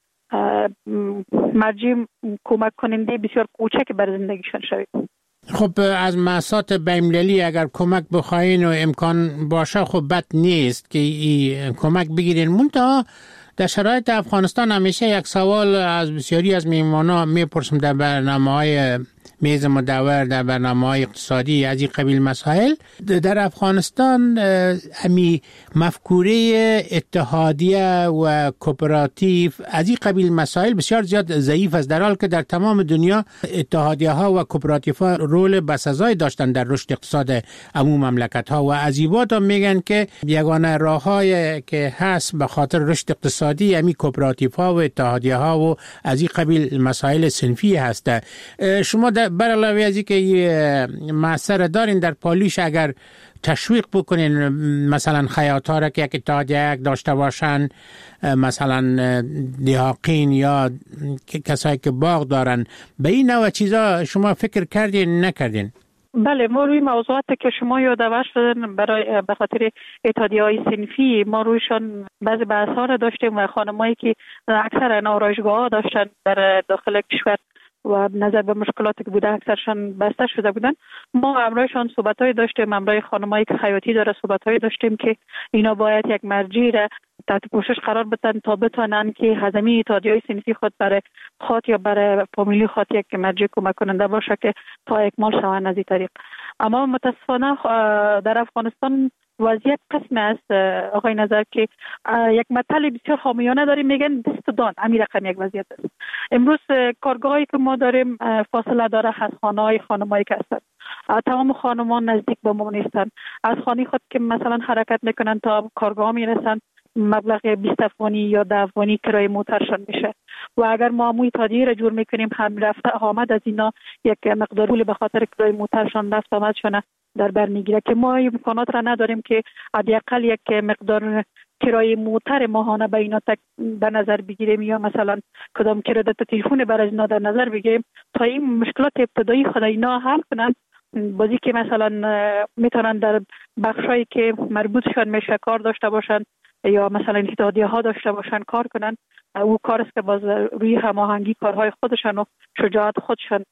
S16: مرجع کمک کننده بسیار کوچک بر زندگیشان شوید.
S15: خب از مؤسسات بین‌المللی اگر کمک بخواین و امکان باشه خب بد نیست که این کمک بگیرین. منتها در شرایط افغانستان همیشه یک سوال از بسیاری از میهمانان میپرسم در برنامه‌های میز مدور، در برنامه‌های اقتصادی از این قبیل مسائل. در افغانستان همی مفکوره اتحادیه و کوپراتیو از این قبیل مسائل بسیار زیاد ضعیف است، در حالی که در تمام دنیا اتحادیه ها و کوپراتیو ها رول بسزای داشتن در رشد اقتصاد عموم مملکت ها و از این بعد میگن که یگانه راه‌های که هست به خاطر رشد اقتصادی همی کوپراتیو ها و اتحادیه ها و از این قبیل مسائل صنفی هست. شما بر علاوه از اینکه معصر دارین در پالیش اگر تشویق بکنین مثلا خیاط‌ها را که یک اتحادیه داشته باشن، مثلا دیهاقین یا کسایی که باغ دارن، به این نوع چیزا شما فکر کردین نکردین؟
S16: بله، ما روی موضوعاتی که شما یادآور شدن برای به خاطر اتحادیه‌های صنفی ما رویشان بعضی بحث‌ها را داشتیم و خانمایی که اکثر آرایشگاه‌ها داشتن در داخل کشور و نظر به مشکلاتی که بوده اکثرشان بسته شده بودن، ما همراهشان صحبت‌های داشتیم، همراه خانمایی که خیاطی داره صحبت‌های داشتیم که اینا باید یک مرجع را تحت پوشش قرار بدن تا بتونن که هضمی اتحادیه‌های صنفی خود برای خود یا برای فامیلی خود یک مرجع کمک کننده باشه که تا اکمال شوند از این طریق. اما متاسفانه در افغانستان و یک قسم است آقای نظر که یک مطلب بسیار حامیانه داریم، میگن دست دان امیر رقم یک وضعیت است. امروز کارگاهایی که ما داریم فاصله داره از خانه‌های خانمایی که هستند. تمام خانمان نزدیک به ما نیستند. از خانه خود که مثلا حرکت میکنن تا کارگاه میرسن مبلغ 20 افغانی یا 10 افغانی کرایه موترشان میشه و اگر ما عموی تادیه را جور میکنیم هم رفته آمد از اینا یک مقدار پول به خاطر کرایه موترشان رفت آمدشان در بر میگیره که ما امکانات را نداریم که حداقل یک مقدار کرایه موتر ماهانه به اینا به نظر بگیریم یا مثلا کدام کرایه تلفن برای اینا در نظر بگیریم تا این مشکلات ابتدایی خود اینا حل کنن. بازی که مثلا میتونن در بخشایی که مربوطشان میشه کار داشته باشن یا مثلا اتحادیه ها داشته باشن کار کنن، او کار است که باز روی هماهنگی کارهای خودشان و شجاعت خودشان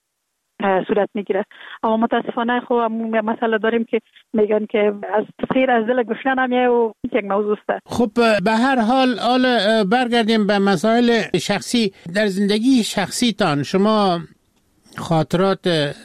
S16: صورت میگیره. اما متاسفانه خب مسئله داریم که میگن که از خیر از دل گشنه نمیه و یک موضوع است.
S15: خب به هر حال برگردیم به مسائل شخصی. در زندگی شخصی تان شما خاطرات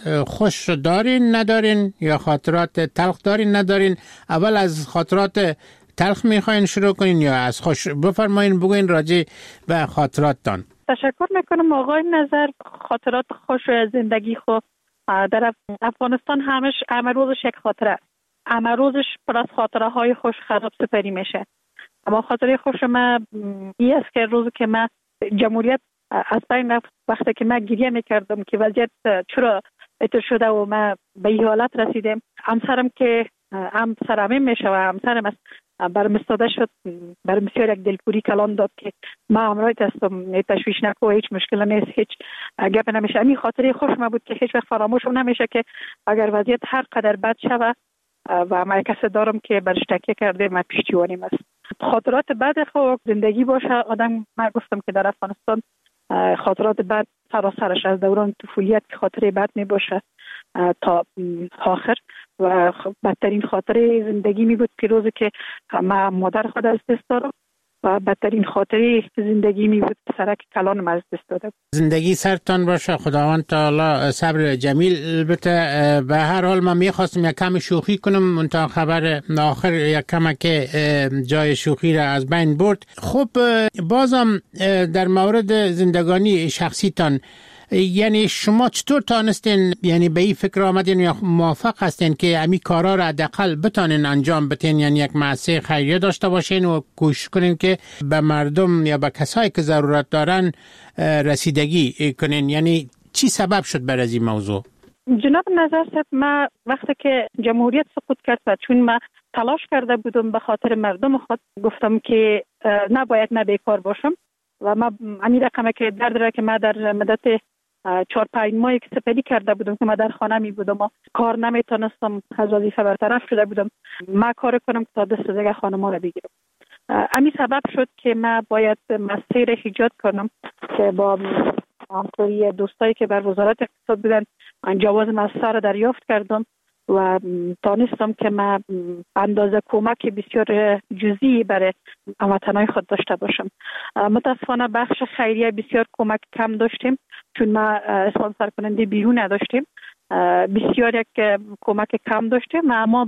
S15: خوش دارین ندارین یا خاطرات تلخ دارین ندارین؟ اول از خاطرات تلخ میخواین شروع کنین یا از خوش؟ بفرمایین بگوین راجع به خاطراتتان.
S16: تشکر میکنم آقای نظر. خاطرات خوش زندگی خو در افغانستان همه روزش یک خاطره است. همه روزش پر از خاطره های خوش خراب سپری میشه. اما خاطره خوش من این است که روزی که من جمهوریت از بین رفت، وقتی که من گریه میکردم که وضعیت چرا اتر شده و من به این حالت رسیدم، همسرم که همسرم میشه و همسرم است برم استاده شد، برم بسیار یک دلپوری کلان داد که ما همراهت هستم، تشویش نکو، هیچ مشکل نیست، هیچ گپ نمیشه. این خاطره خوش ما بود که هیچ وقت فراموش نمیشه که اگر وضعیت هر قدر بد شوه و من کسی دارم که برش تکیه کرده من پشتیبانیم است. خاطرات بد خو زندگی باشه آدم، من گفتم که در افغانستان خاطرات بد سراسرش از دوران طفولیت که خاطره بد می باشه تا آخر و بدترین خاطره زندگی می بود که روزی که من مادر خود از دست دارم و بدترین خاطره زندگی می بود سرک کلانم از دست دادم.
S15: زندگی سرتان باشه، خداوند تعالی صبر جمیل بده. به هر حال من میخواستم یک کم شوخی کنم تا خبر آخر یک کم که جای شوخی را از بین برد. خب بازم در مورد زندگانی شخصی تان، یعنی شما چطور تانستین یعنی به این فکر آمدین یا موافق هستین که امی کارا را حداقل بتانین انجام بدین، یعنی یک مؤسسه خیریه داشته باشین و کوشش کنین که به مردم یا به کسایی که ضرورت دارن رسیدگی کنین؟ یعنی چی سبب شد برای این موضوع؟
S16: جناب نظر صاحب، ما وقتی که جمهوریت سقوط کرد و چون ما تلاش کرده بودم به خاطر مردم خود، گفتم که نباید من بیکار باشم و ما امی رقمه که درد را که ما در مدت 4-5 ماهی که سپری کرده بودم که ما در خانه می بودم و کار نمیتونستم، از وظیفه برطرف شده بودم، ما کار کنم تا دست دیگه خانما را بگیرم. امی سبب شد که ما باید مسیر را ایجاد کنم که با همکاری دوستایی که بر وزارت اقتصاد بودن جواز مسیر را دریافت کردم و دانستم که ما اندازه کمک بسیار جزئی برای هموطنان خود داشته باشم. متاسفانه بخش خیریه بسیار کمک کم داشتیم چون ما اسپانسر کننده بیرون نداشتیم، بسیار یک کمک کم داشتیم، اما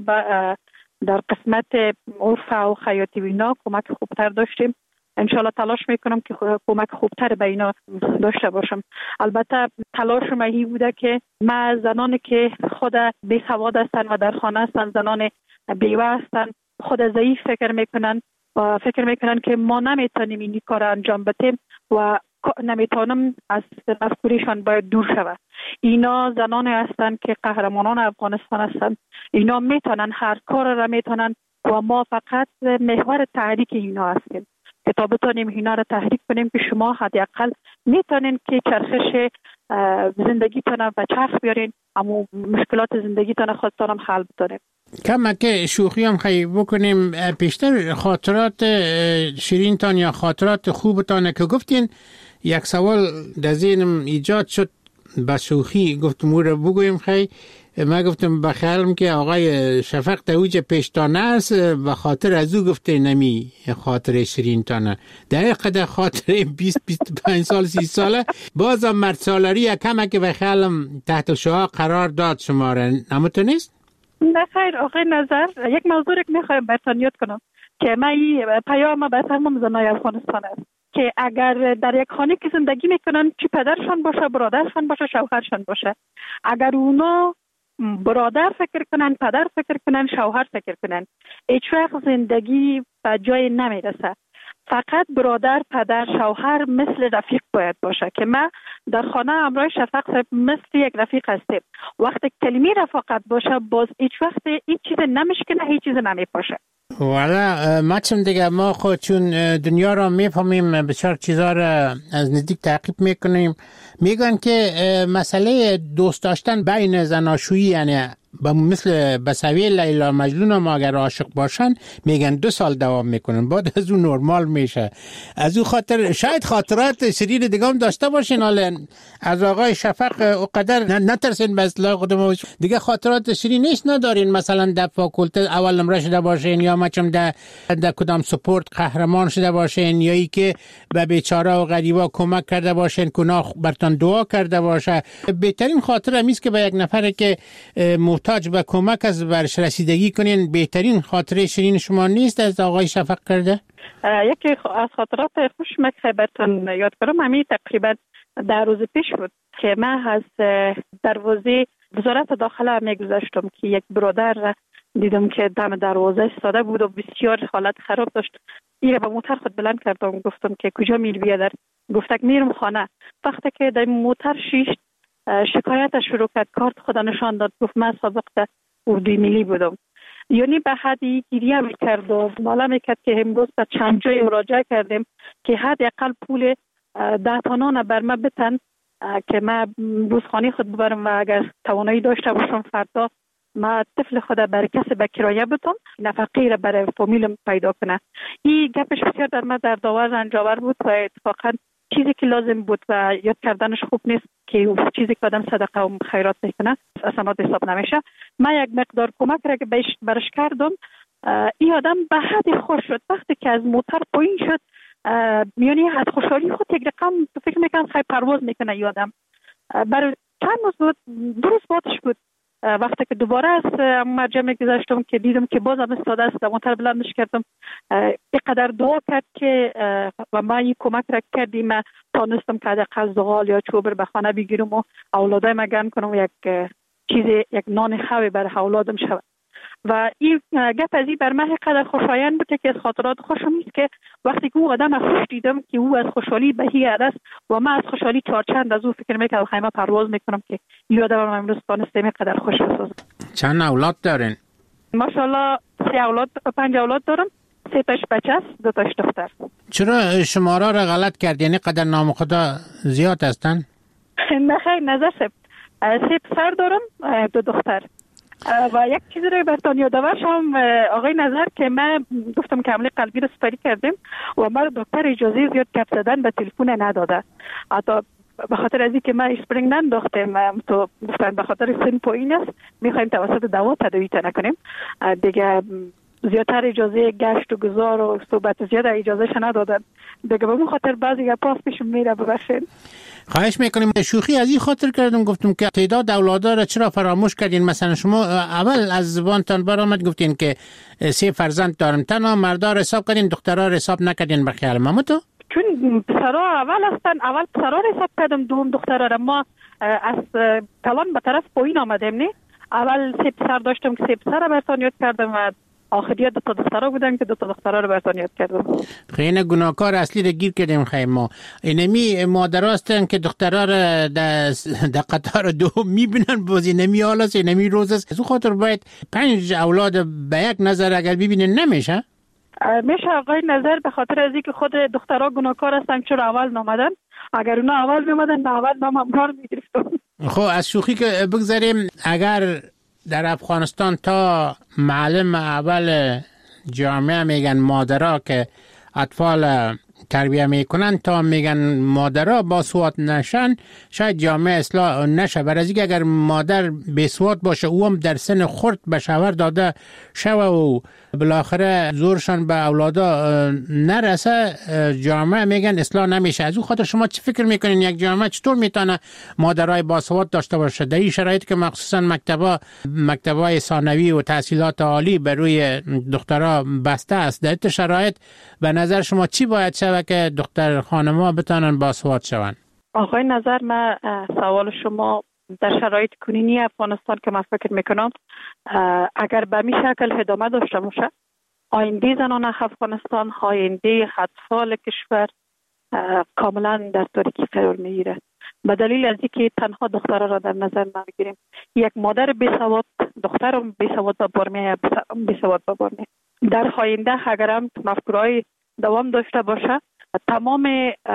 S16: در قسمت عرف و خیاطی و اینا کمک خوبتر داشتیم. انشالله تلاش میکنم که کمک خوبتر به اینا داشته باشم. البته تلاش مهی بوده که ما زنانی که خود بی سواد هستن و در خانه هستن، زنان بیوه هستن، خود ضعیف فکر میکنن و فکر میکنن که ما نمیتونیم این کار انجام بدیم و نمیتونم از مفکوریشان باید دور شود. اینا زنانی هستن که قهرمانان افغانستان هستن، اینا میتونن هر کار را میتونن و ما فقط محور تحریک اینا هستیم که تا بتونیم اینا را تحریک کنیم که شما حداقل میتونین که چرخش زندگیتون و چرخ بیارین، اما مشکلات زندگیتون خودتون حل بتونیم.
S15: کم که شوخی هم خیلی بکنیم، پیشتر خاطرات شیرینتان یا خاطرات خوبتان که گفتین، یک سوال در ذهنم ایجاد شد با شوخی، گفتم او را بگویم. خیلی من گفتم بخیالم که آقای شفق تویج پیشتانه است و خاطر از او گفته نمی خاطر شیرینتانه. در قدر خاطر 20-25 سال 30 ساله بازم مرد سالاری کمه که بخیالم تحت شعاع قرار داد شما را، نموتو نیست؟
S16: نه خیر آقای نظر، یک موضوع که میخوایم برتان یاد کنم که من این پیام به تمام زنای افغانستان است که اگر در یک خانه که زندگی میکنن، چی پدرشان باشه، برادرشان باشه، شوهرشان باشه، اگر اونا برادر فکر کنن، پدر فکر کنن، شوهر فکر کنن، هیچ وقت زندگی به جای نمیرسه. فقط برادر، پدر، شوهر مثل رفیق باید باشه که ما در خانه همراه شفق مثل یک رفیق هستیم. وقتی کلمه رفاقت باشه باز هیچ وقت هیچ چیز نمیشکنه، هیچ چیز نمیپاشه.
S15: والا ما چون دیگه ما خود چون دنیا را میفهمیم، بسیار چیزا را از نزدیک تعقیب میکنیم. میگن که مسئله دوست داشتن بین زناشویی، یعنی مثل بسوی لیلا مجنون ما اگر عاشق باشن میگن 2 سال دوام میکنن، بعد از اون نرمال میشه. از اون خاطر شاید خاطرات شریر دیگه هم داشته باشین، حالا از آقای شفق اقدر نترسین به اصلاح خودمون دیگه خاطرات شریر نیست ندارین، مثلا در فاکولته اول نمره شده باشین، یا مچم در کدام سپورت قهرمان شده باشین، یا ای که به بیچاره و غریبا کمک کرده باشین، گناه برتان دعا کرده باشه. بهترین خاطر همیست که به یک نفر که محتاج به کمک از برش رسیدگی کنین. بهترین خاطره شیرین شما نیست از آقای شفق کرده؟
S16: یکی از خاطرات خوش که برتون یاد کنم، همین تقریبا 10 روز پیش بود که من از دروازه وزارت داخله میگذشتم که یک برادر دیدم که دم دروازه ایستاده بود و بسیار حالت خراب داشت. ایره با موتر خود بلند کردم، گفتم که کجا میری بیادر؟ گفت که میرم خانه. وقتی که در موتر شیشت شکایت شروع کرد، کارت خدا نشان داد، گفت من سابق در اردوی ملی بودم. یعنی به حدی گریه میکرد و مالا میکرد که امروز تا چند جای مراجعه کردیم که حداقل پول 10 تانان بر من بتن که من روزخانه خود ببرم و اگر توانایی داشته باشم فردا ما طفل خود برای کسی به کرایه بدم، نفقه را برای فامیلم پیدا کنه. این گپش بسیار در من در داور رنجاور بود و اتفاقا چیزی که لازم بود و یاد کردنش خوب نیست که چیزی که آدم صدقه و خیرات میکنه اصلا حساب نمیشه. من یک مقدار کمک را که برش کردم، این آدم به حد خوش شد. وقتی که از موتر پایین شد، یعنی از خوشحالی خود یک رقم فکر میکنم خیلی پرواز میکنه این آدم. برای چند روز بود، 2 روز بعدش بود وقتی که دوباره از مرجع میگذشتم که دیدم که بازم استاده است، موتر بلندش کردم، اینقدر دعا کرد که و ما این کمک را کردیم، من تانستم که حداقل زغال یا چوبر به خانه بگیرم و اولادایم گرم کنم و یک نان خوی برای اولادم شود. و این گپ از این بر من اینقدر خوشایند بود که از خاطرات خوشم نیست که وقتی که او آدم خوش دیدم که او از خوشحالی به هی است و من از خوشحالی چند از او فکر میکنم خیمه پرواز میکنم که این آدم من امروز تانستم اینقدر خوش بسازم.
S15: چند اولاد دارین؟
S16: ماشاءالله 5 اولاد دارم، 3 تاش بچه است، 2 تاش دختر.
S15: چرا شماره را غلط کردین؟ اینقدر نام خدا زیاد هستن؟
S16: نه خیر نظر سب 3 پسر دارم، 2 دختر. و یک چیزی رو برتان یادآور شم آقای نظر که من گفتم که حمله قلبی رو سپری کردیم و ما دکتر اجازه زیاد گپ زدن به تلفن نداده، حتی به خاطر از اینکه ما اسپرینگ ننداختیم تو گفتن به خاطر سن پایین است میخوایم توسط دوا تداوی نکنیم دیگه. زیادتر اجازه گشت و گذار و صحبت زیاد اجازهش ندادن دیگه، به اون خاطر بعضی گپاس پیشم میره. ببخشید.
S15: خواهش میکنیم. شوخی از این خاطر کردم، گفتم که تعداد اولادها را چرا فراموش کردین؟ مثلا شما اول از زبانتان برآمد گفتین که 3 فرزند دارم، تنها مردا را حساب کردین، دخترها را حساب نکردین. به خیال مامتو
S16: چون پسرها اول هستن، اول پسرها را حساب کردم، دوم دخترها را. ما از کلان به طرف پایین آمدیم، نه اول 3 پسر داشتم که 3 پسر را برتان یاد کردم و آخریت 2 تا دخترها بودن که 2 تا دخترها رو برتان یاد کردم.
S15: خیلی گناهکار اصلی رو گیر کردیم. خیلی ما اینمی مادرها هستن که دخترها رو در قطار دوم میبینن، بازی نمی آلاست نمی روز است. از اون خاطر باید 5 اولاد به یک نظر اگر ببینن نمیشه؟
S16: میشه آقای نظر، به خاطر از اینکه خود دخترها گناهکار هستن چرا اول نامدن. اگر اونا اول میمدن به اول نام امرار میگرفتم.
S15: خب از شوخی که بگذاریم، اگر در افغانستان تا معلم اول جامعه میگن مادرها که اطفال تربیه میکنن تا میگن مادرها باسواد نشن، شاید جامعه اصلاح نشه. برای اینکه اگر مادر بسواد باشه او هم در سن خرد به شوهر داده شوه و بالاخره زورشان به اولادا نرسه، جامعه میگن اصلاح نمیشه. از اون خاطر شما چی فکر میکنین یک جامعه چطور میتونه مادرای باسواد داشته باشه در این شرایطی که مخصوصا مکتبای ثانوی و تحصیلات عالی بر روی دخترها بسته است؟ در این شرایط به نظر شما چی باید شود که دختر خانم‌ها بتونن باسواد شون؟
S16: آقای نظر، من سوال شما در شرایط کنونی افغانستان که من فکر میکنم اگر به می شکل ادامه داشته باشه، آینده زنان افغانستان، آینده اطفال کشور کاملا در تاریکی فرور میگیره. به دلیل از اینکه تنها دخترها را در نظر نمیگیریم. یک مادر بیسواد دختر بیسواد به بار میآید، بیسواد به بار میآید. در آینده اگر هم مفکورهای دوام داشته باشه، تمام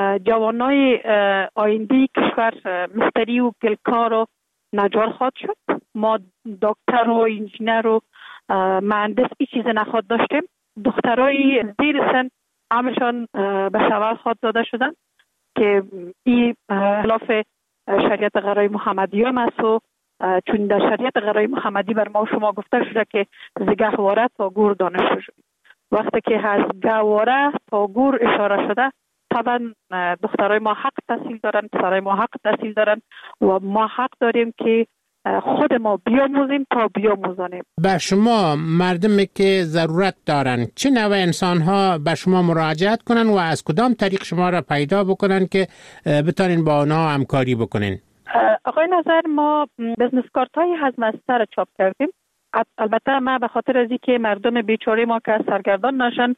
S16: جوانای آینده کشور مستری و گلکار و نجار خواهد شد. ما دکتر و انجینر و مهندس این چیز نخواهد داشتیم. دخترای زیر سن همشان به شوهر خواهد داده شدن که این خلاف شریعت غرای محمدی هم است و چون در شریعت غرای محمدی بر ما شما گفته شده که ز گهواره تا گور دانشجو شد. وقتی که از گهواره تا گور اشاره شده، طبعا دخترای ما حق تحصیل دارن، پسرای ما حق تحصیل دارن و ما حق داریم که خود ما بیاموزیم تا بیاموزانیم.
S15: به شما مردمی که ضرورت دارن چه نوع انسان ها به شما مراجعت کنن و از کدام طریق شما را پیدا بکنن که بتونین با آنها همکاری بکنین؟
S16: آقای نظر، ما بزنس کارت های حزم از سر چاپ کردیم. البته ما به خاطر از اینکه مردم بیچاره ما که سرگردان نشن،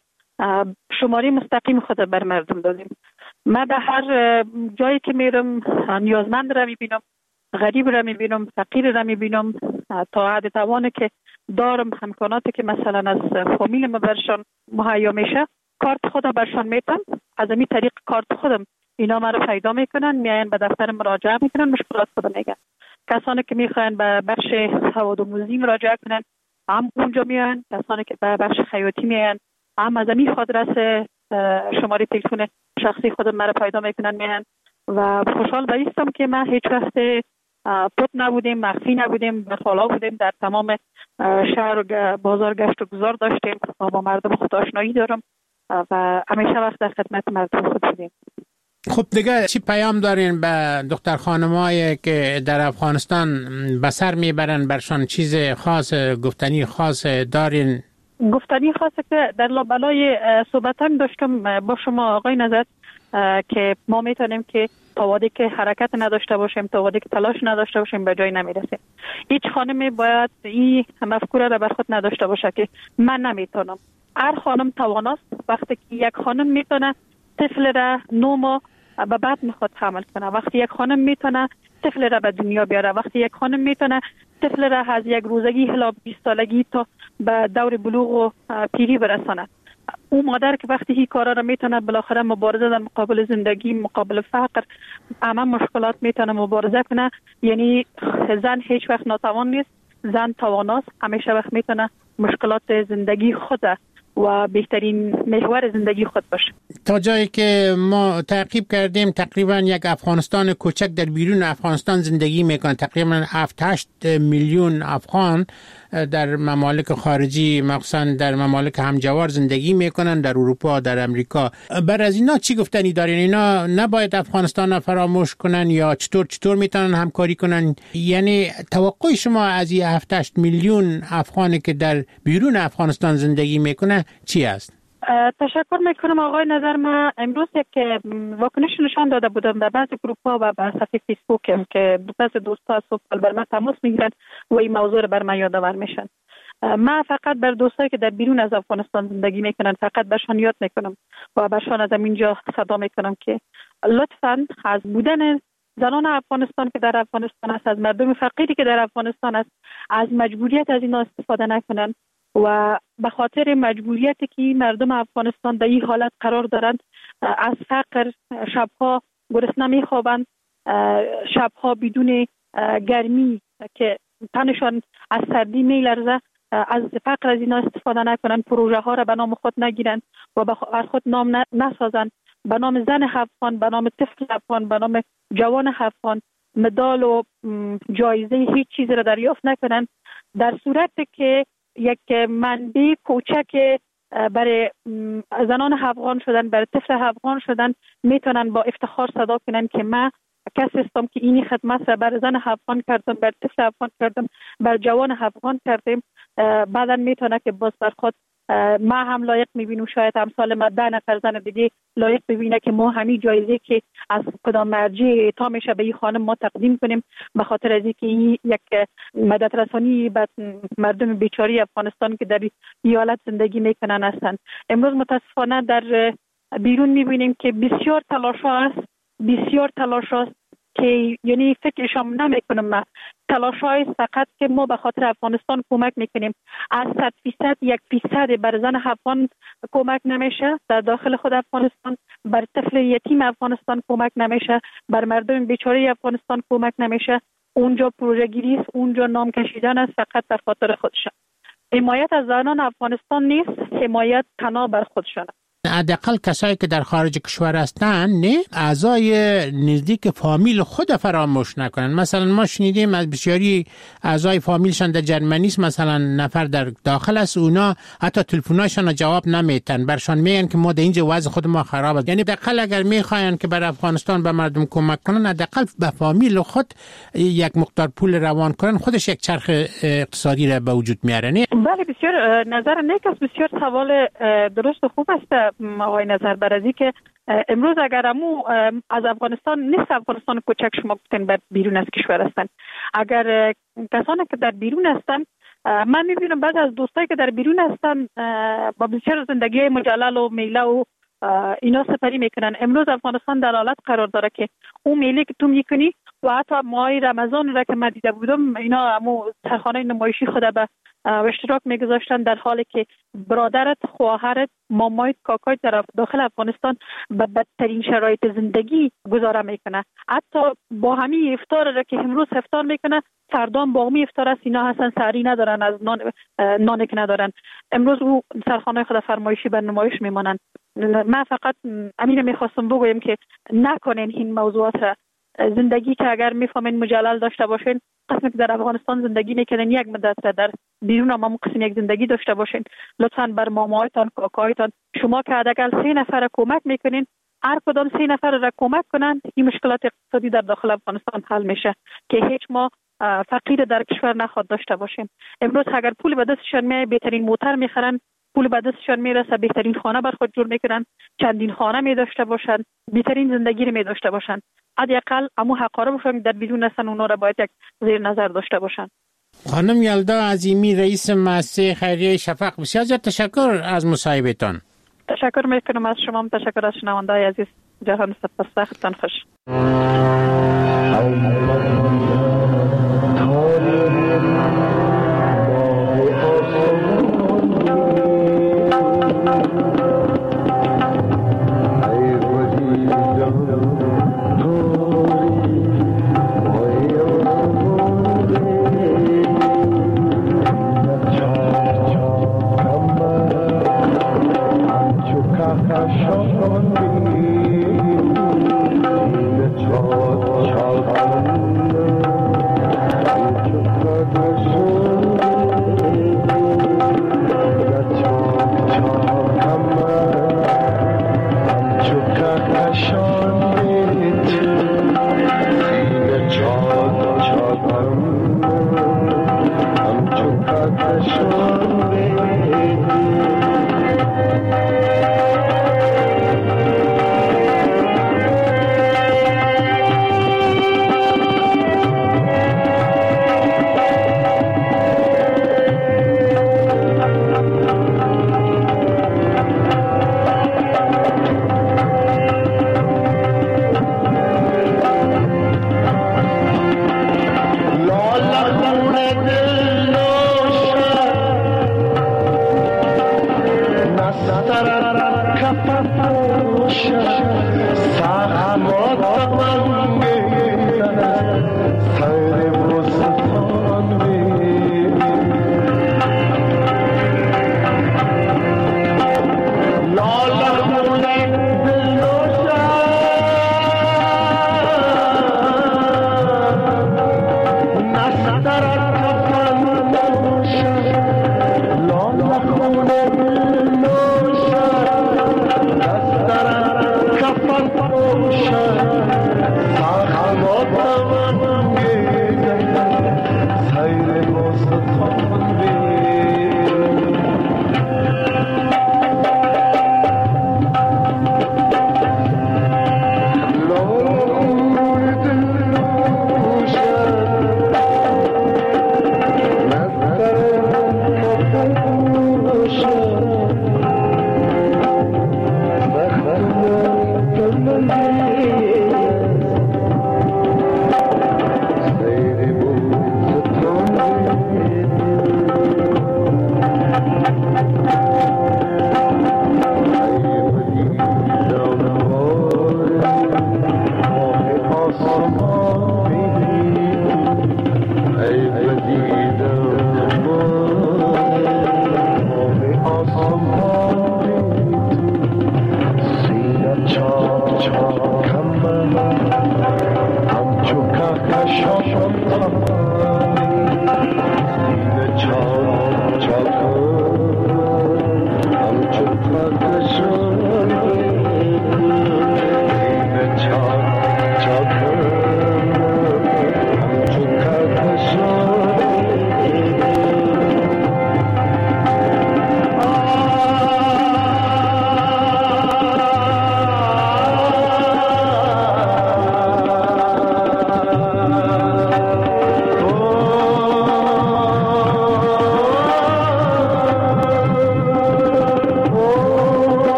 S16: شماره مستقیم خود بر مردم دادیم. من در هر جایی که میرم نیازمند را میبینم، غریب را میبینم، فقیر را میبینم، تا حد توانه که دارم امکاناتی که مثلا از فامیل ما برشان مهیا میشه، کارت خودم برشان میتم. از این طریق کارت خودم اینا ما رو پیدا میکنن، میاین به دفتر مراجعه میکنن، مشکلات خودم میگن. کسانی که میخواین به بخش سوادآموزی مراجعه کنن هم اونجا میان، کسانی که به بخش خیاطی میان هم از این آدرس شماره تلفن شخصی خودم مرا پیدا میکنن میان. و خوشحال بایستم که ما هیچ وقت پت نبودیم، مخفی نبودیم، برخالا بودیم، در تمام شهر و بازار گشت و گذار داشتیم و با مردم خود آشنایی دارم و همیشه وقت در خدمت مردم خود بودیم.
S15: خب دیگه چی پیام دارین به دختر خانمایی که در افغانستان به سر میبرن؟ برشان چیز خاص گفتنی خاص دارین؟
S16: گفتنی خاصه که در لابلای صحبتان داشتم با شما آقای نظر که ما میتونیم که تا وقتی که حرکت نداشته باشیم، تا وقتی که تلاش نداشته باشیم به جای نمیرسیم. هیچ خانمی باید این مفکوره را بر خود نداشته باشه که من نمیتونم. هر خانم تواناست. وقتی که یک خانم میتونه طفل را 9 ماه به بعد میخواد حمل کنه، وقتی یک خانم میتونه طفل را به دنیا بیاره، وقتی یک خانم میتونه طفل را از یک روزگی الی 20 سالگی تا به دور بلوغ و پیری برسانه، او مادر که وقتی این کارا را میتونه بالاخره مبارزه در مقابل زندگی، مقابل فقر، همه مشکلات میتونه مبارزه کنه. یعنی زن هیچ وقت ناتوان نیست، زن تواناست، همیشه وقت میتونه مشکلات زندگی خود و بهترین محور زندگی خود باشه. تا
S15: جایی که ما تعقیب کردیم تقریبا یک افغانستان کوچک در بیرون افغانستان زندگی میکنه. تقریبا 7-8 میلیون افغان در ممالک خارجی، مخصوصا در ممالک همجوار زندگی میکنن، در اروپا، در امریکا. بر از اینا چی گفتنی دارین؟ اینا نباید افغانستان را فراموش کنن یا چطور میتونن همکاری کنن؟ یعنی توقع شما از این 7-8 میلیون افغانی که در بیرون افغانستان زندگی میکنه چی است؟
S16: تشکر میکنم آقای نظر. من امروز یک واکنش نشان داده بودم در بعض گروپ ها و به صفحه فیسبوک که بعض دوستا از سوال بر من تماس میگیرن و این موضوع رو بر من یادآور میشن. من فقط بر دوستایی که در بیرون از افغانستان زندگی میکنن فقط برشان یاد میکنم و برشان از اینجا صدا میکنم که لطفاً از بودن زنان افغانستان که در افغانستان است، از مردم فقیری که در افغانستان است، از مجبوریت از اینا استفاده نکنن و به خاطر مجبوریتی که مردم افغانستان در این حالت قرار دارند، از فقر شبها گرسنه میخوابند، شبها بدون گرمی که تنشان از سردی میلرزه، از فقر از اینا استفاده نکنن، پروژه ها را به نام خود نگیرن و از خود نام نسازن به نام زن افغان، به نام طفل افغان، به نام جوان افغان مدال و جایزه هیچ چیزی را دریافت نکنند، در صورتی که یک منبع کوچک برای زنان افغان شدن، برای طفل افغان شدن میتونن با افتخار صدا کنن که من کسی هستم که اینی خدمت را بر زن افغان کردم، بر طفل افغان کردم، بر جوان افغان کردیم. بعدا میتونه که باز بر خود ما هم لایق میبینیم، شاید امثال ما 10 نفر زن دیگه لایق ببینه که ما همین جایزه که از کدام مرجع اعطا میشه به این خانم ما تقدیم کنیم، به خاطر از اینکه این یک مدد رسانی به مردم بیچاره افغانستان که در ایالت زندگی میکنن هستند. امروز متاسفانه در بیرون میبینیم که بسیار تلاش است که یعنی فکرشم نمیکنم تلاشای فقط که ما به خاطر افغانستان کمک میکنیم. از 100% 1% بر زن افغان کمک نمیشه در داخل خود افغانستان، بر طفل یتیم افغانستان کمک نمیشه، بر مردم بیچاره افغانستان کمک نمیشه. اونجا پروژه گیری است، اونجا نام کشیدن است فقط در خاطر خودشان. حمایت از زنان افغانستان نیست، حمایت تنها بر خودشان.
S15: حداقل کسایی که در خارج کشور هستن نه اعضای نزدیک فامیل خود فراموش نکنن. مثلا ما شنیدیم از بسیاری اعضای فامیلشان در جرمنی است، مثلا نفر در داخل است، اونا حتی تلفن‌هاشون جواب نمیتن، برشان میگن که ما در اینجا وضع خود ما خراب است. یعنی حداقل اگر میخواین که بر افغانستان به مردم کمک کنن، حداقل به فامیل خود یک مقدار پول روان کنن، خودش یک چرخ اقتصادی را به وجود میاره.
S16: بله بسیار نظر نیک است، بسیار سوال درست و خوب است آقای نظر برازی که امروز اگر امو از افغانستان نیست، افغانستان کوچک شما گفتین بر بیرون از کشور هستن، اگر کسانی که در بیرون هستن، من میبینم بعض از دوستایی که در بیرون هستن با بسیار زندگی مجلل و میله و اینا سپری میکنن. امروز افغانستان در حالت قرار داره که اون میله که تو میکنی و حتی ماه رمضان را که من دیده بودم اینا امو سرخانه نمایشی خود به اشتراک میگذاشتن، در حالی که برادرت، خواهرت، مامایت، کاکایت در داخل افغانستان به بدترین شرایط زندگی گذاره میکنه. حتی با همین افطار را که امروز افطار میکنه، فردا با همین افطار است اینا هستن سحری ندارن، از نانی که ندارن. امروز او سرخانه خود فرمایشی بر نمایش میمانن. من فقط امین میخواستم بگویم که نکنین این موضوعات را. زندگی که اگر میفهمین مجلل داشته باشین، قسمی که در افغانستان زندگی میکنین یک مدت را در بیرون هم قسم یک زندگی داشته باشین، لطفاً بر مامایتان، کاکایتان، شما که حداقل 3 نفر کمک میکنین، هر کدام 3 نفر را کمک کنن، این مشکلات اقتصادی در داخل افغانستان حل میشه که هیچ ما فقیر در کشور نخواد داشته باشیم. امروز اگر پول به دستشان میاد بهترین موتر میخرن، پول به دستشان میرسه بهترین خانه بر خود جور میکنن، چندین خانه می داشته باشن، بهترین زندگی رو می داشته باشن. حداقل امو حقاره باشن در بیرون هستن، اونا را باید یک زیر نظر داشته باشن.
S15: خانم یلدا عظیمی، رئیس مؤسسه خیریه شفق، بسیار تشکر از مصاحبهتان.
S16: تشکر میکنم از شما، تشکر از شنونده‌های عزیز. جهان سپاسگزارم. خوش.
S17: Shut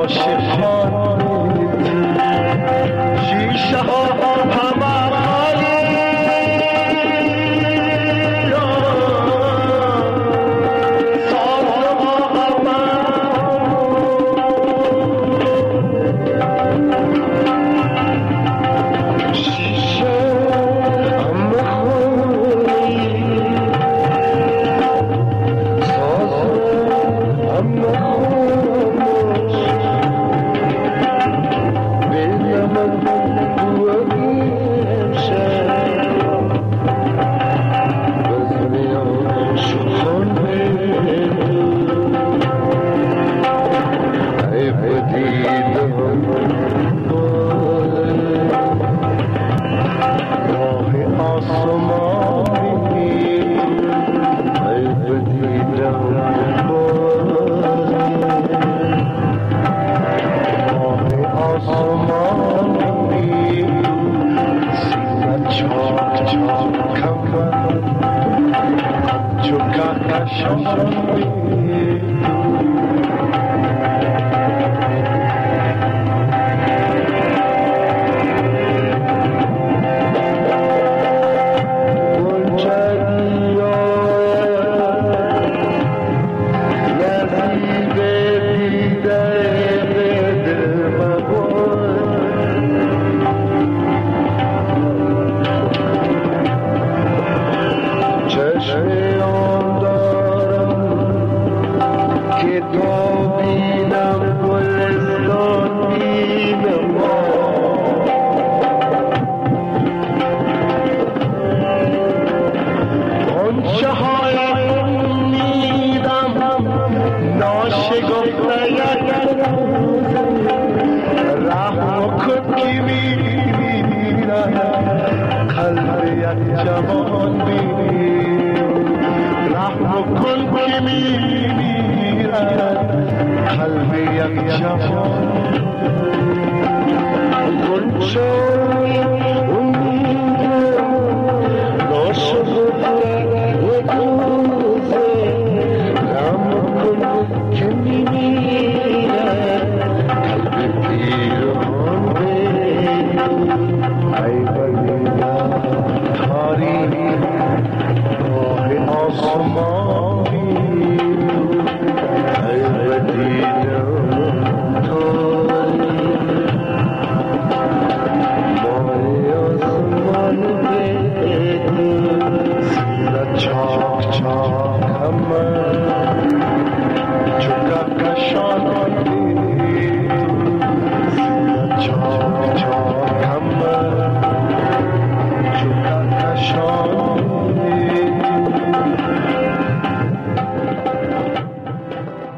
S17: Control